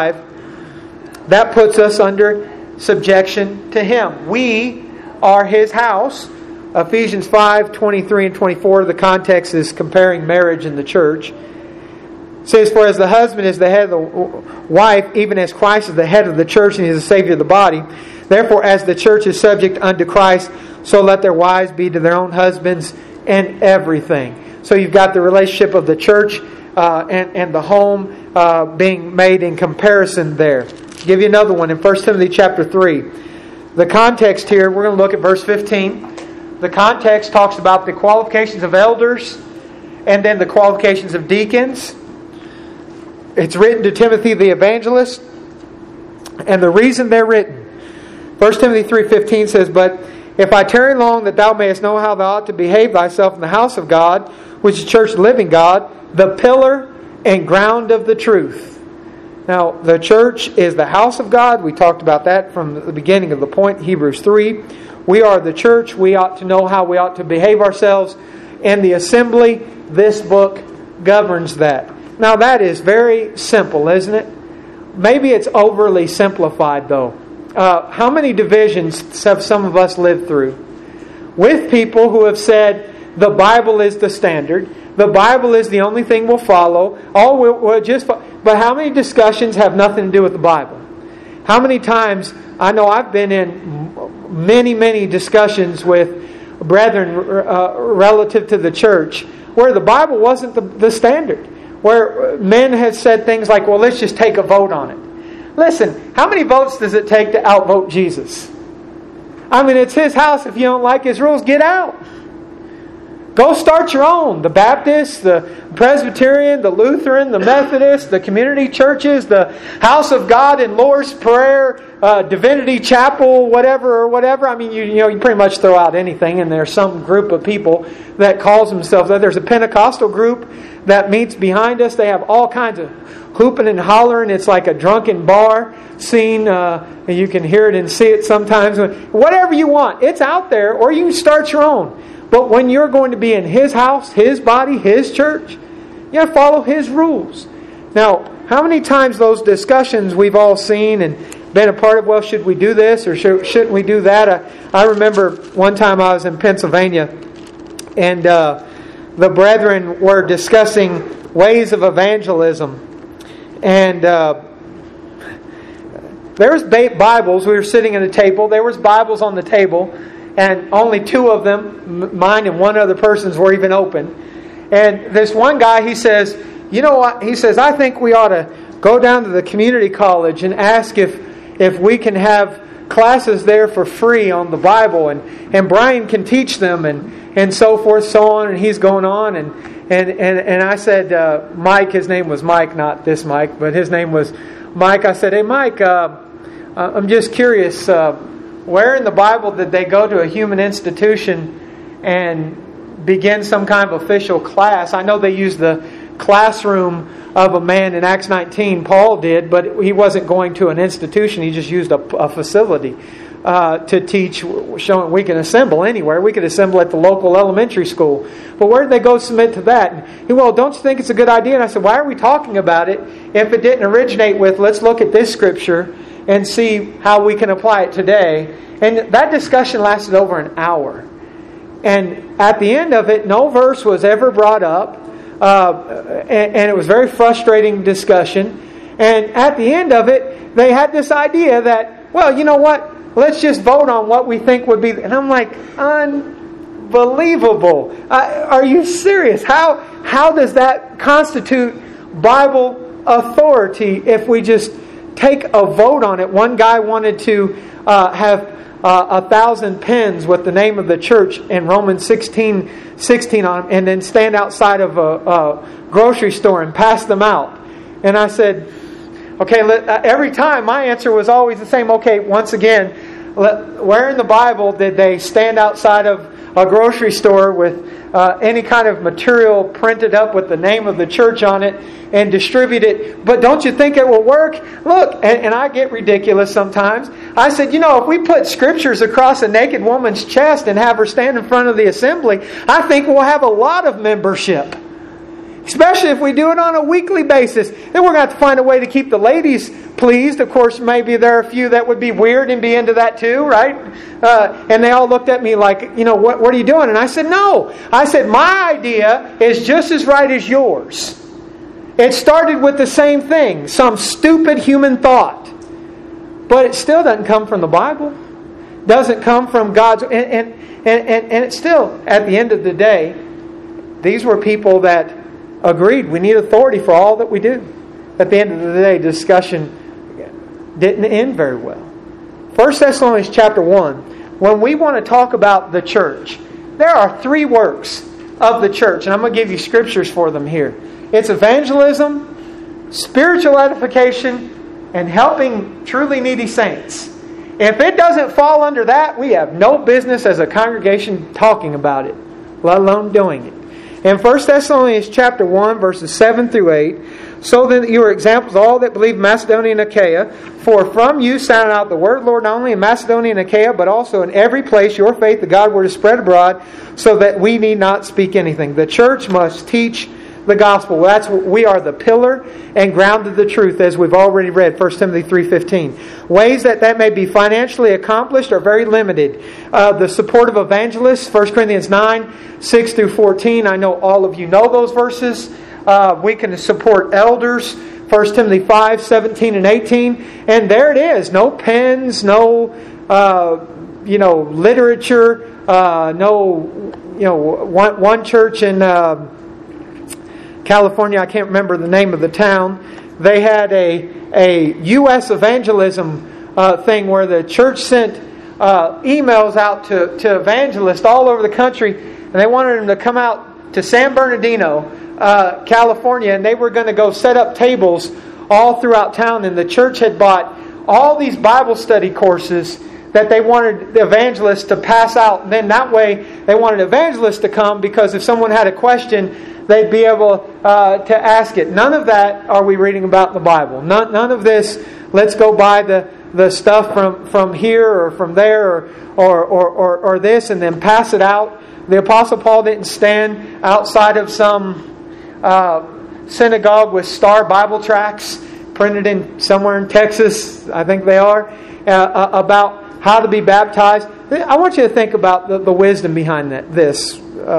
5, that puts us under subjection to Him. We are His house. Ephesians 5, 23 and 24, the context is comparing marriage and the church. It says, for as the husband is the head of the wife, even as Christ is the head of the church and He is the Savior of the body, therefore as the church is subject unto Christ, so let their wives be to their own husbands in everything. So you've got the relationship of the church and the home being made in comparison there. I'll give you another one in 1 Timothy chapter 3. The context here, we're going to look at verse 15. The context talks about the qualifications of elders and then the qualifications of deacons. It's written to Timothy the evangelist, and the reason they're written. 1 Timothy 3:15 says, but if I tarry long, that thou mayest know how thou ought to behave thyself in the house of God, which is church of the living God, the pillar and ground of the truth. Now, the church is the house of God. We talked about that from the beginning of the point, Hebrews 3. We are the church. We ought to know how we ought to behave ourselves. And the assembly, this book governs that. Now, that is very simple, isn't it? Maybe it's overly simplified, though. How many divisions have some of us lived through? With people who have said, the Bible is the standard. The Bible is the only thing we'll follow. But how many discussions have nothing to do with the Bible? How many times, I know I've been in many discussions with brethren relative to the church where the Bible wasn't the standard. Where men had said things like, well, let's just take a vote on it. Listen, how many votes does it take to outvote Jesus? I mean, it's His house. If you don't like His rules, get out. Go start your own. The Baptist, the Presbyterian, the Lutheran, the Methodist, the community churches, the House of God and Lord's Prayer, Divinity Chapel, whatever. I mean, you pretty much throw out anything, and there's some group of people that calls themselves that. There's a Pentecostal group that meets behind us. They have all kinds of hooping and hollering. It's like a drunken bar scene. And you can hear it and see it sometimes. Whatever you want. It's out there, or you can start your own. But when you're going to be in His house, His body, His church, you have to follow His rules. Now, how many times those discussions we've all seen and been a part of, well, should we do this or shouldn't we do that? I remember one time I was in Pennsylvania and the brethren were discussing ways of evangelism. And there was Bibles. We were sitting at a table. There was Bibles on the table. And only two of them, mine and one other person's, were even open. And this one guy, he says, you know what? He says, I think we ought to go down to the community college and ask if we can have classes there for free on the Bible. And Brian can teach them and so forth, so on. And he's going on. And I said, Mike, his name was Mike, not this Mike, but his name was Mike. I said, hey, Mike, I'm just curious, where in the Bible did they go to a human institution and begin some kind of official class? I know they used the classroom of a man in Acts 19. Paul did, but he wasn't going to an institution. He just used a facility to teach, showing we can assemble anywhere. We could assemble at the local elementary school. But where did they go submit to that? And he, well, don't you think it's a good idea? And I said, why are we talking about it if it didn't originate with, let's look at this scripture and see how we can apply it today. And that discussion lasted over an hour. And at the end of it, no verse was ever brought up. And it was a very frustrating discussion. And at the end of it, they had this idea that, well, you know what? Let's just vote on what we think would be. And I'm like, unbelievable. Are you serious? How does that constitute Bible authority if we just take a vote on it? One guy wanted to have 1,000 pens with the name of the church in Romans 16 on them, and then stand outside of a grocery store and pass them out. And I said, okay, every time my answer was always the same. Okay, once again, where in the Bible did they stand outside of a grocery store with any kind of material printed up with the name of the church on it and distribute it? But don't you think it will work? Look, and I get ridiculous sometimes. I said, if we put scriptures across a naked woman's chest and have her stand in front of the assembly, I think we'll have a lot of membership. Especially if we do it on a weekly basis. Then we're going to have to find a way to keep the ladies pleased. Of course, maybe there are a few that would be weird and be into that too, right? And they all looked at me like, what are you doing? And I said, no. I said, my idea is just as right as yours. It started with the same thing. Some stupid human thought. But it still doesn't come from the Bible. Doesn't come from God's... And it's still, at the end of the day, these were people that agreed we need authority for all that we do. At the end of the day, discussion didn't end very well. 1 Thessalonians chapter 1, when we want to talk about the church, there are 3 works of the church, and I'm going to give you scriptures for them here. It's evangelism, spiritual edification, and helping truly needy saints. If it doesn't fall under that, we have no business as a congregation talking about it, let alone doing it. In 1 Thessalonians chapter 1, verses 7 through 8, so that you are examples of all that believe Macedonia and Achaia, for from you sounded out the word of the Lord not only in Macedonia and Achaia, but also in every place your faith, the God word, is spread abroad, so that we need not speak anything. The church must teach the gospel. That's what we are, the pillar and ground of the truth, as we've already read, 1 Timothy 3:15. Ways that may be financially accomplished are very limited. The support of evangelists, 1 Corinthians 9, 6 through 14. I know all of you know those verses. We can support elders, 1 Timothy 5, 17 and 18. And there it is. No pens, no literature, one church in California, I can't remember the name of the town. They had a U.S. evangelism thing where the church sent emails out to evangelists all over the country, and they wanted them to come out to San Bernardino, California, and they were going to go set up tables all throughout town. And the church had bought all these Bible study courses that they wanted the evangelists to pass out. And then that way they wanted evangelists to come, because if someone had a question, they'd be able to ask it. None of that are we reading about in the Bible. None of this, let's go buy the stuff from here or from there or this and then pass it out. The Apostle Paul didn't stand outside of some synagogue with star Bible tracts printed in somewhere in Texas, I think they are, about how to be baptized. I want you to think about the wisdom behind this.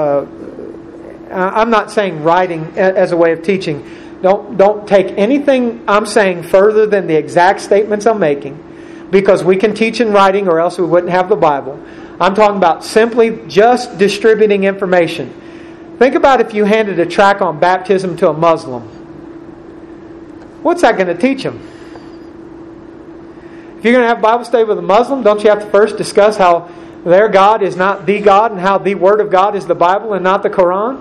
I'm not saying writing as a way of teaching. Don't take anything I'm saying further than the exact statements I'm making, because we can teach in writing or else we wouldn't have the Bible. I'm talking about simply just distributing information. Think about if you handed a tract on baptism to a Muslim. What's that going to teach them? If you're going to have Bible study with a Muslim, don't you have to first discuss how their God is not the God and how the Word of God is the Bible and not the Quran?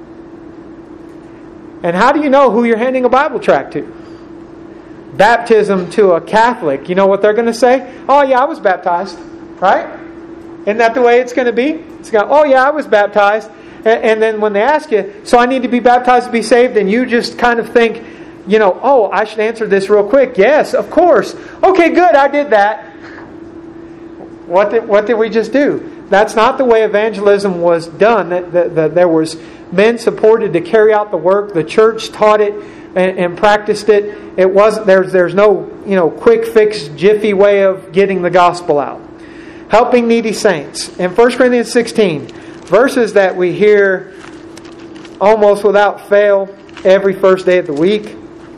And how do you know who you're handing a Bible tract to? Baptism to a Catholic, you know what they're going to say? Oh yeah, I was baptized. Right? Isn't that the way it's going to be? It's going, oh yeah, I was baptized. And then when they ask you, so I need to be baptized to be saved, and you just kind of think, oh, I should answer this real quick. Yes, of course. Okay, good, I did that. What did we just do? That's not the way evangelism was done. There was men supported to carry out the work. The church taught it and practiced it. It wasn't there's no quick fix, jiffy way of getting the gospel out. Helping needy saints. In 1 Corinthians 16, verses that we hear almost without fail every first day of the week.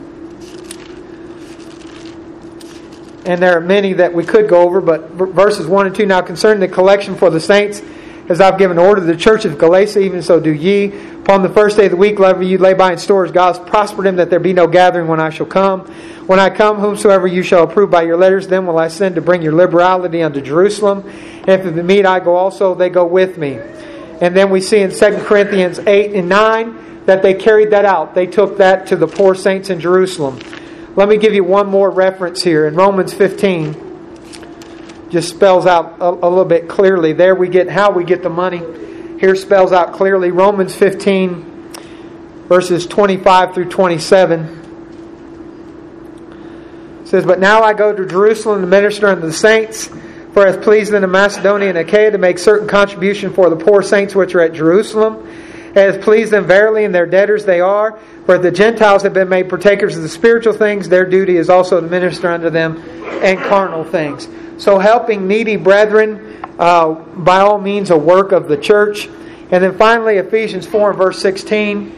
And there are many that we could go over, but verses 1 and 2, now concerning the collection for the saints, as I've given order to the church of Galatia, even so do ye. Upon the first day of the week, whatever you lay by in stores, God has prospered him, that there be no gathering when I shall come. When I come, whomsoever you shall approve by your letters, then will I send to bring your liberality unto Jerusalem. And if it be meet I go also, they go with me. And then we see in 2 Corinthians 8 and 9 that they carried that out. They took that to the poor saints in Jerusalem. Let me give you one more reference here. In Romans 15, just spells out a little bit clearly. There we get how we get the money. Here spells out clearly. Romans 15, verses 25 through 27. It says, but now I go to Jerusalem to minister unto the saints, for it hath pleased them in Macedonia and Achaia to make certain contribution for the poor saints which are at Jerusalem. It hath pleased them verily, and their debtors they are. For if the Gentiles have been made partakers of the spiritual things, their duty is also to minister unto them and carnal things. So helping needy brethren, by all means, a work of the church. And then finally, Ephesians 4 and verse 16.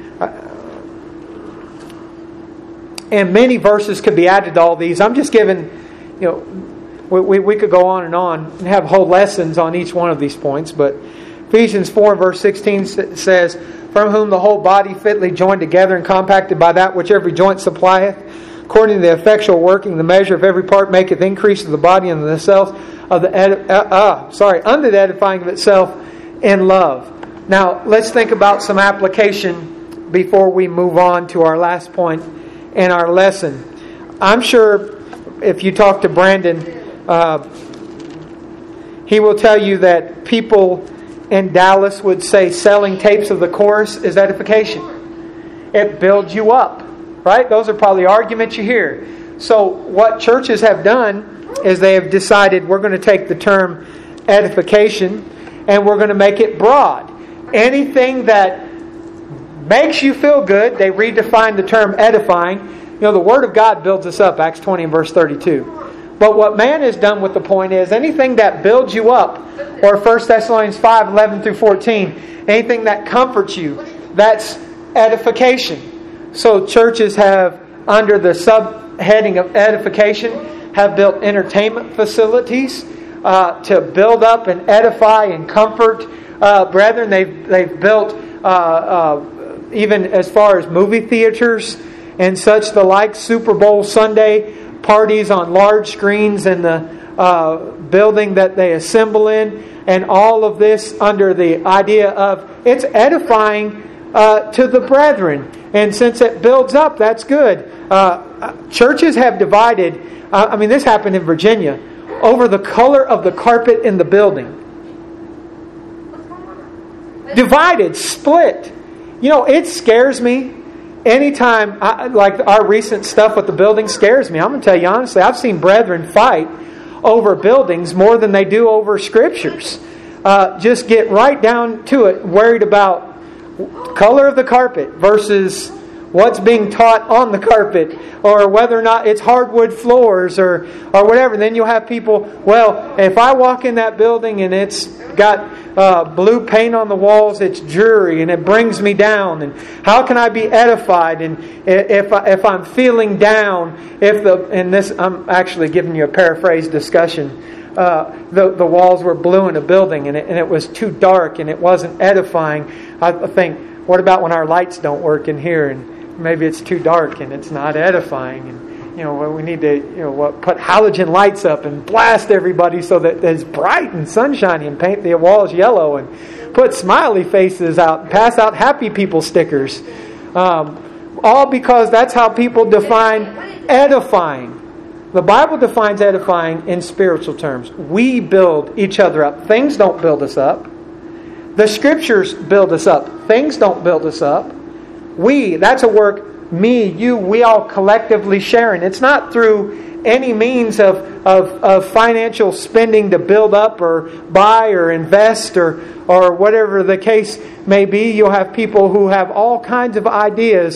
And many verses could be added to all these. I'm just giving, we could go on and have whole lessons on each one of these points. But Ephesians 4 and verse 16 says, from whom the whole body fitly joined together and compacted by that which every joint supplieth, according to the effectual working, the measure of every part maketh increase of the body unto the self of the unto the edifying of itself in love. Now let's think about some application before we move on to our last point in our lesson. I'm sure if you talk to Brandon, he will tell you that people in Dallas would say selling tapes of the chorus is edification. It builds you up, right? Those are probably arguments you hear. So what churches have done is they have decided we're going to take the term edification and we're going to make it broad. Anything that makes you feel good, they redefine the term edifying. The Word of God builds us up, Acts 20 and verse 32. But what man has done with the point is anything that builds you up, or 1 Thessalonians 5, 11 through 14, anything that comforts you, that's edification. So churches have, under the subheading of edification, have built entertainment facilities to build up and edify and comfort brethren. They've built even as far as movie theaters and such the like, Super Bowl Sunday parties on large screens in the building that they assemble in, and all of this under the idea of it's edifying to the brethren. And since it builds up, that's good. Churches have divided, this happened in Virginia, over the color of the carpet in the building. Divided, split. It scares me. Anytime, like our recent stuff with the building scares me. I'm going to tell you honestly, I've seen brethren fight over buildings more than they do over scriptures. Just get right down to it, worried about color of the carpet versus what's being taught on the carpet, or whether or not it's hardwood floors or whatever. Then you'll have people, well, if I walk in that building and it's got blue paint on the walls, it's dreary and it brings me down, and how can I be edified? And if I'm feeling down, I'm actually giving you a paraphrase discussion. The walls were blue in a building and it was too dark and it wasn't edifying. I think, what about when our lights don't work in here and maybe it's too dark and it's not edifying? And we need to put halogen lights up and blast everybody so that it's bright and sunshiny, and paint the walls yellow and put smiley faces out and pass out happy people stickers. All because that's how people define edifying. The Bible defines edifying in spiritual terms. We build each other up. Things don't build us up. The Scriptures build us up. Things don't build us up. That's a work, me, you, we all collectively sharing. It's not through any means of financial spending to build up or buy or invest or whatever the case may be. You'll have people who have all kinds of ideas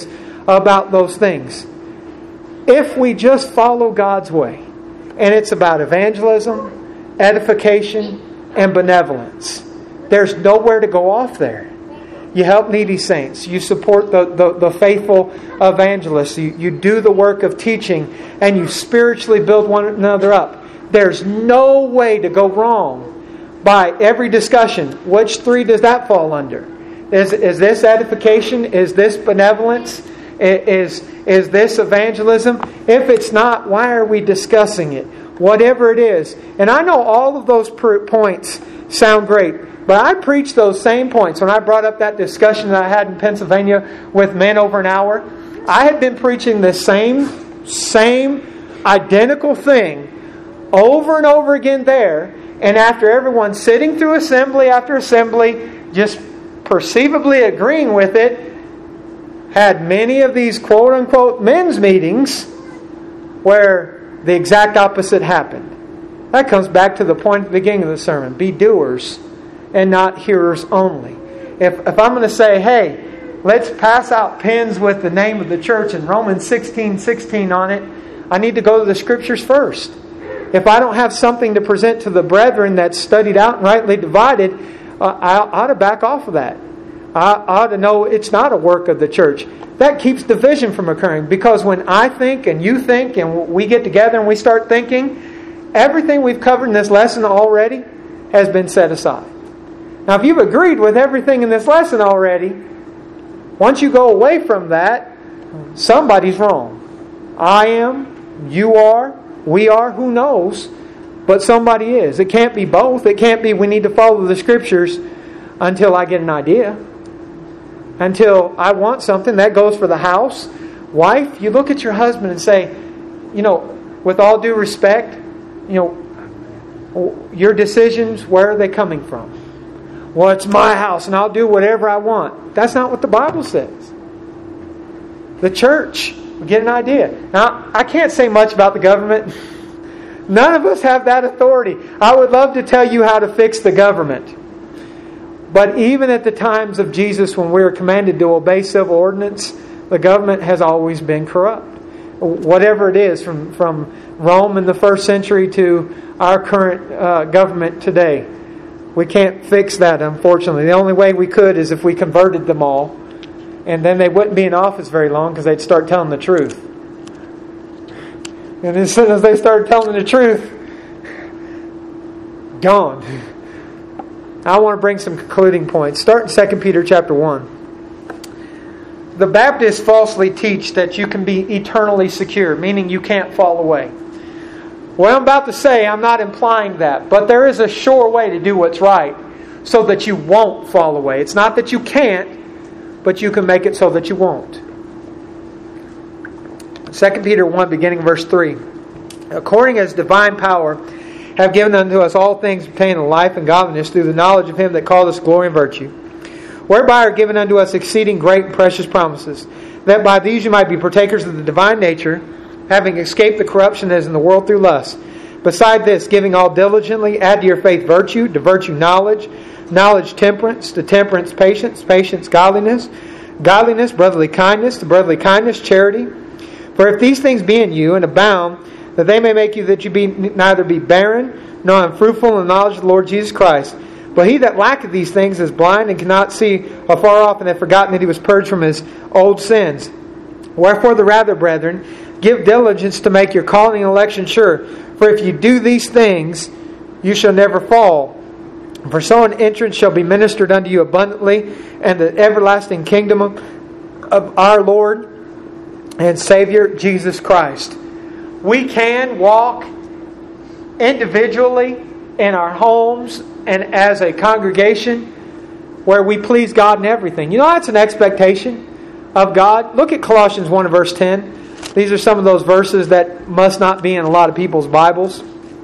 about those things. If we just follow God's way, and it's about evangelism, edification, and benevolence, there's nowhere to go off there. You help needy saints. You support the faithful evangelists. You do the work of teaching, and you spiritually build one another up. There's no way to go wrong by every discussion. Which three does that fall under? Is this edification? Is this benevolence? Is this evangelism? If it's not, why are we discussing it? Whatever it is. And I know all of those points sound great, but I preached those same points when I brought up that discussion that I had in Pennsylvania with men over an hour. I had been preaching the same identical thing over and over again there, and after everyone sitting through assembly after assembly, just perceivably agreeing with it, had many of these quote-unquote men's meetings where the exact opposite happened. That comes back to the point at the beginning of the sermon. Be doers and not hearers only. If I'm going to say, hey, let's pass out pens with the name of the church and Romans 16:16 on it, I need to go to the Scriptures first. If I don't have something to present to the brethren that's studied out and rightly divided, I ought to back off of that. I ought to know it's not a work of the church. That keeps division from occurring, because when I think and you think and we get together and we start thinking, everything we've covered in this lesson already has been set aside. Now, if you've agreed with everything in this lesson already, once you go away from that, somebody's wrong. I am, you are, we are, who knows? But somebody is. It can't be both. It can't be we need to follow the Scriptures until I get an idea. Until I want something. That goes for the house. Wife, you look at your husband and say, with all due respect, your decisions, where are they coming from? Well, it's my house and I'll do whatever I want. That's not what the Bible says. The church, we get an idea. Now, I can't say much about the government. None of us have that authority. I would love to tell you how to fix the government. But even at the times of Jesus, when we were commanded to obey civil ordinance, the government has always been corrupt. Whatever it is, from Rome in the first century to our current government today. We can't fix that, unfortunately. The only way we could is if we converted them all. And then they wouldn't be in office very long, because they'd start telling the truth. And as soon as they started telling the truth, gone. I want to bring some concluding points. Start in 2 Peter chapter 1. The Baptists falsely teach that you can be eternally secure, meaning you can't fall away. What I'm about to say, I'm not implying that. But there is a sure way to do what's right so that you won't fall away. It's not that you can't, but you can make it so that you won't. 2 Peter 1, beginning verse 3. According as divine power have given unto us all things pertaining to life and godliness through the knowledge of Him that called us to glory and virtue, whereby are given unto us exceeding great and precious promises, that by these you might be partakers of the divine nature, having escaped the corruption that is in the world through lust. Beside this, giving all diligently, add to your faith virtue, to virtue knowledge, knowledge temperance, to temperance patience, patience godliness, godliness brotherly kindness, to brotherly kindness charity. For if these things be in you and abound, that they may make you that you be neither be barren, nor unfruitful in the knowledge of the Lord Jesus Christ. But he that lacketh these things is blind and cannot see afar off, and hath forgotten that he was purged from his old sins. Wherefore the rather, brethren, give diligence to make your calling and election sure. For if you do these things, you shall never fall. For so an entrance shall be ministered unto you abundantly, and the everlasting kingdom of our Lord and Savior Jesus Christ. We can walk individually in our homes and as a congregation where we please God in everything. That's an expectation of God. Look at Colossians 1 verse 10. These are some of those verses that must not be in a lot of people's Bibles.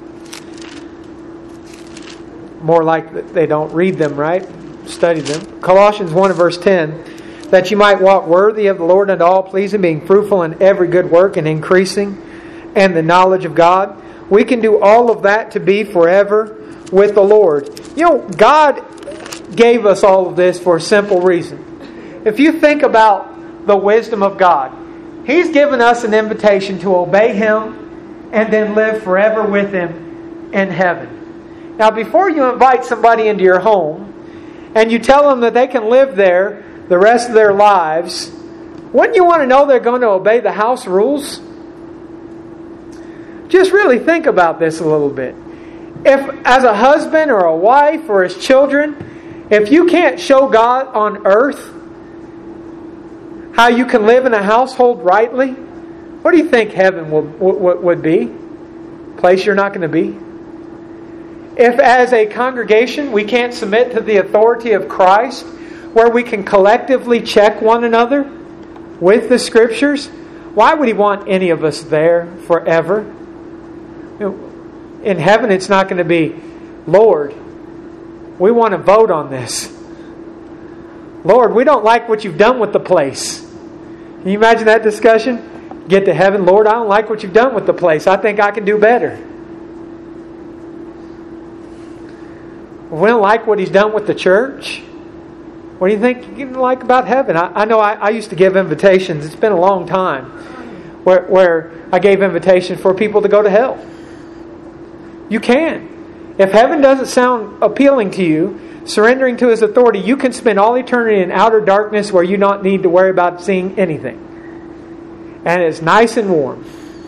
More like they don't read them, right? Study them. Colossians 1 verse 10. That you might walk worthy of the Lord unto all pleasing, being fruitful in every good work and increasing in the knowledge of God. We can do all of that to be forever with the Lord. God gave us all of this for a simple reason. If you think about the wisdom of God. He's given us an invitation to obey Him and then live forever with Him in heaven. Now, before you invite somebody into your home and you tell them that they can live there the rest of their lives, wouldn't you want to know they're going to obey the house rules? Just really think about this a little bit. If, as a husband or a wife or as children, if you can't show God on earth how you can live in a household rightly, what do you think heaven would be? A place you're not going to be? If as a congregation we can't submit to the authority of Christ, where we can collectively check one another with the Scriptures, why would He want any of us there forever? In heaven it's not going to be, Lord, we want to vote on this. Lord, we don't like what you've done with the place. Can you imagine that discussion? Get to heaven, Lord, I don't like what you've done with the place. I think I can do better. We don't like what He's done with the church. What do you think you like about heaven? I know I used to give invitations. It's been a long time where I gave invitations for people to go to hell. You can. If heaven doesn't sound appealing to you, surrendering to His authority, you can spend all eternity in outer darkness where you don't need to worry about seeing anything. And it's nice and warm.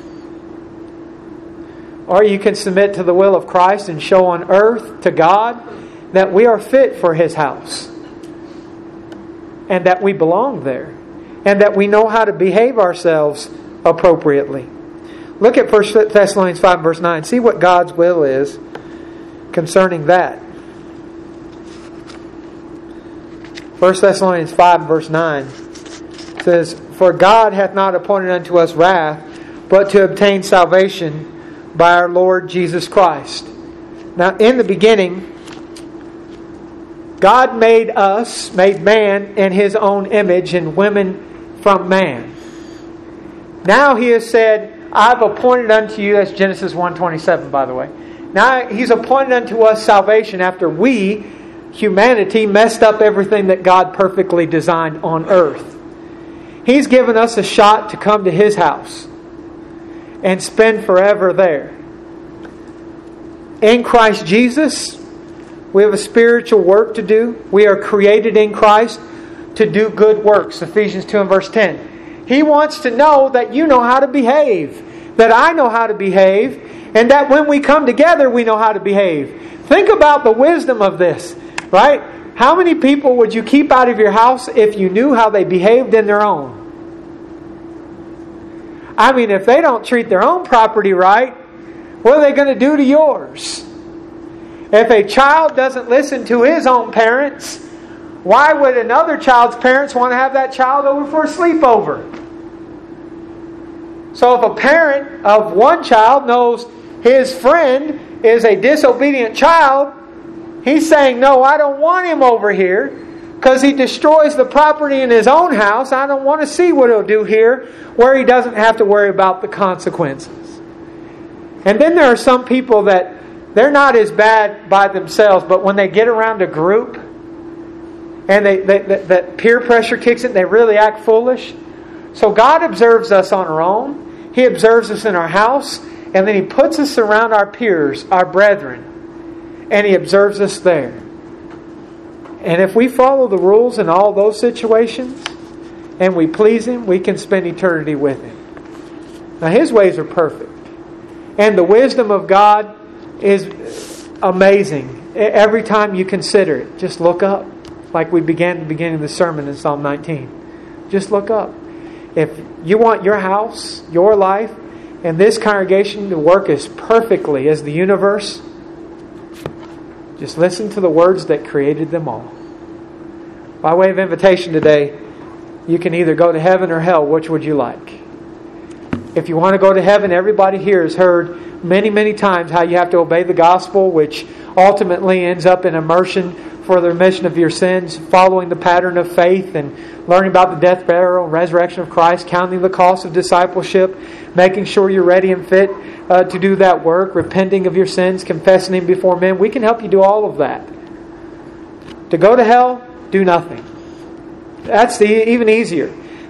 Or you can submit to the will of Christ and show on earth to God that we are fit for His house. And that we belong there. And that we know how to behave ourselves appropriately. Look at 1 Thessalonians 5 verse 9. See what God's will is concerning that. 1 Thessalonians 5 verse 9 says, For God hath not appointed unto us wrath, but to obtain salvation by our Lord Jesus Christ. Now in the beginning, God made us, made man in His own image and women from man. Now He has said, I've appointed unto you, that's Genesis 1:27 by the way. Now He's appointed unto us salvation after we, humanity, messed up everything that God perfectly designed on earth. He's given us a shot to come to His house and spend forever there. In Christ Jesus, we have a spiritual work to do. We are created in Christ to do good works. Ephesians 2 and verse 10. He wants to know that you know how to behave, that I know how to behave, and that when we come together we know how to behave. Think about the wisdom of this, right? How many people would you keep out of your house if you knew how they behaved in their own? I mean, if they don't treat their own property right, what are they going to do to yours? If a child doesn't listen to his own parents, why would another child's parents want to have that child over for a sleepover? So if a parent of one child knows his friend is a disobedient child, he's saying, no, I don't want him over here because he destroys the property in his own house. I don't want to see what he'll do here where he doesn't have to worry about the consequences. And then there are some people that they're not as bad by themselves, but when they get around a group and that peer pressure kicks in, they really act foolish. So God observes us on our own. He observes us in our house. And then He puts us around our peers, our brethren. And He observes us there. And if we follow the rules in all those situations and we please Him, we can spend eternity with Him. Now His ways are perfect. And the wisdom of God is amazing. Every time you consider it, just look up. Like we began at the beginning of the sermon in Psalm 19. Just look up. If you want your house, your life, and this congregation to work as perfectly as the universe, just listen to the words that created them all. By way of invitation today, you can either go to heaven or hell. Which would you like? If you want to go to heaven, everybody here has heard many, many times how you have to obey the gospel, which ultimately ends up in immersion for the remission of your sins, following the pattern of faith and learning about the death, burial, and resurrection of Christ, counting the cost of discipleship, making sure you're ready and fit to do that work, repenting of your sins, confessing Him before men. We can help you do all of that. To go to hell, do nothing. That's even easier.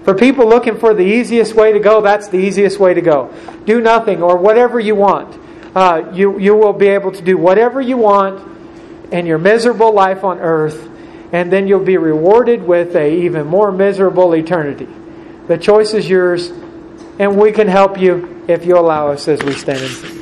For people looking for the easiest way to go, that's the easiest way to go. Do nothing or whatever you want. You will be able to do whatever you want in your miserable life on earth, and then you'll be rewarded with a even more miserable eternity. The choice is yours, and we can help you if you allow us as we stand and sing.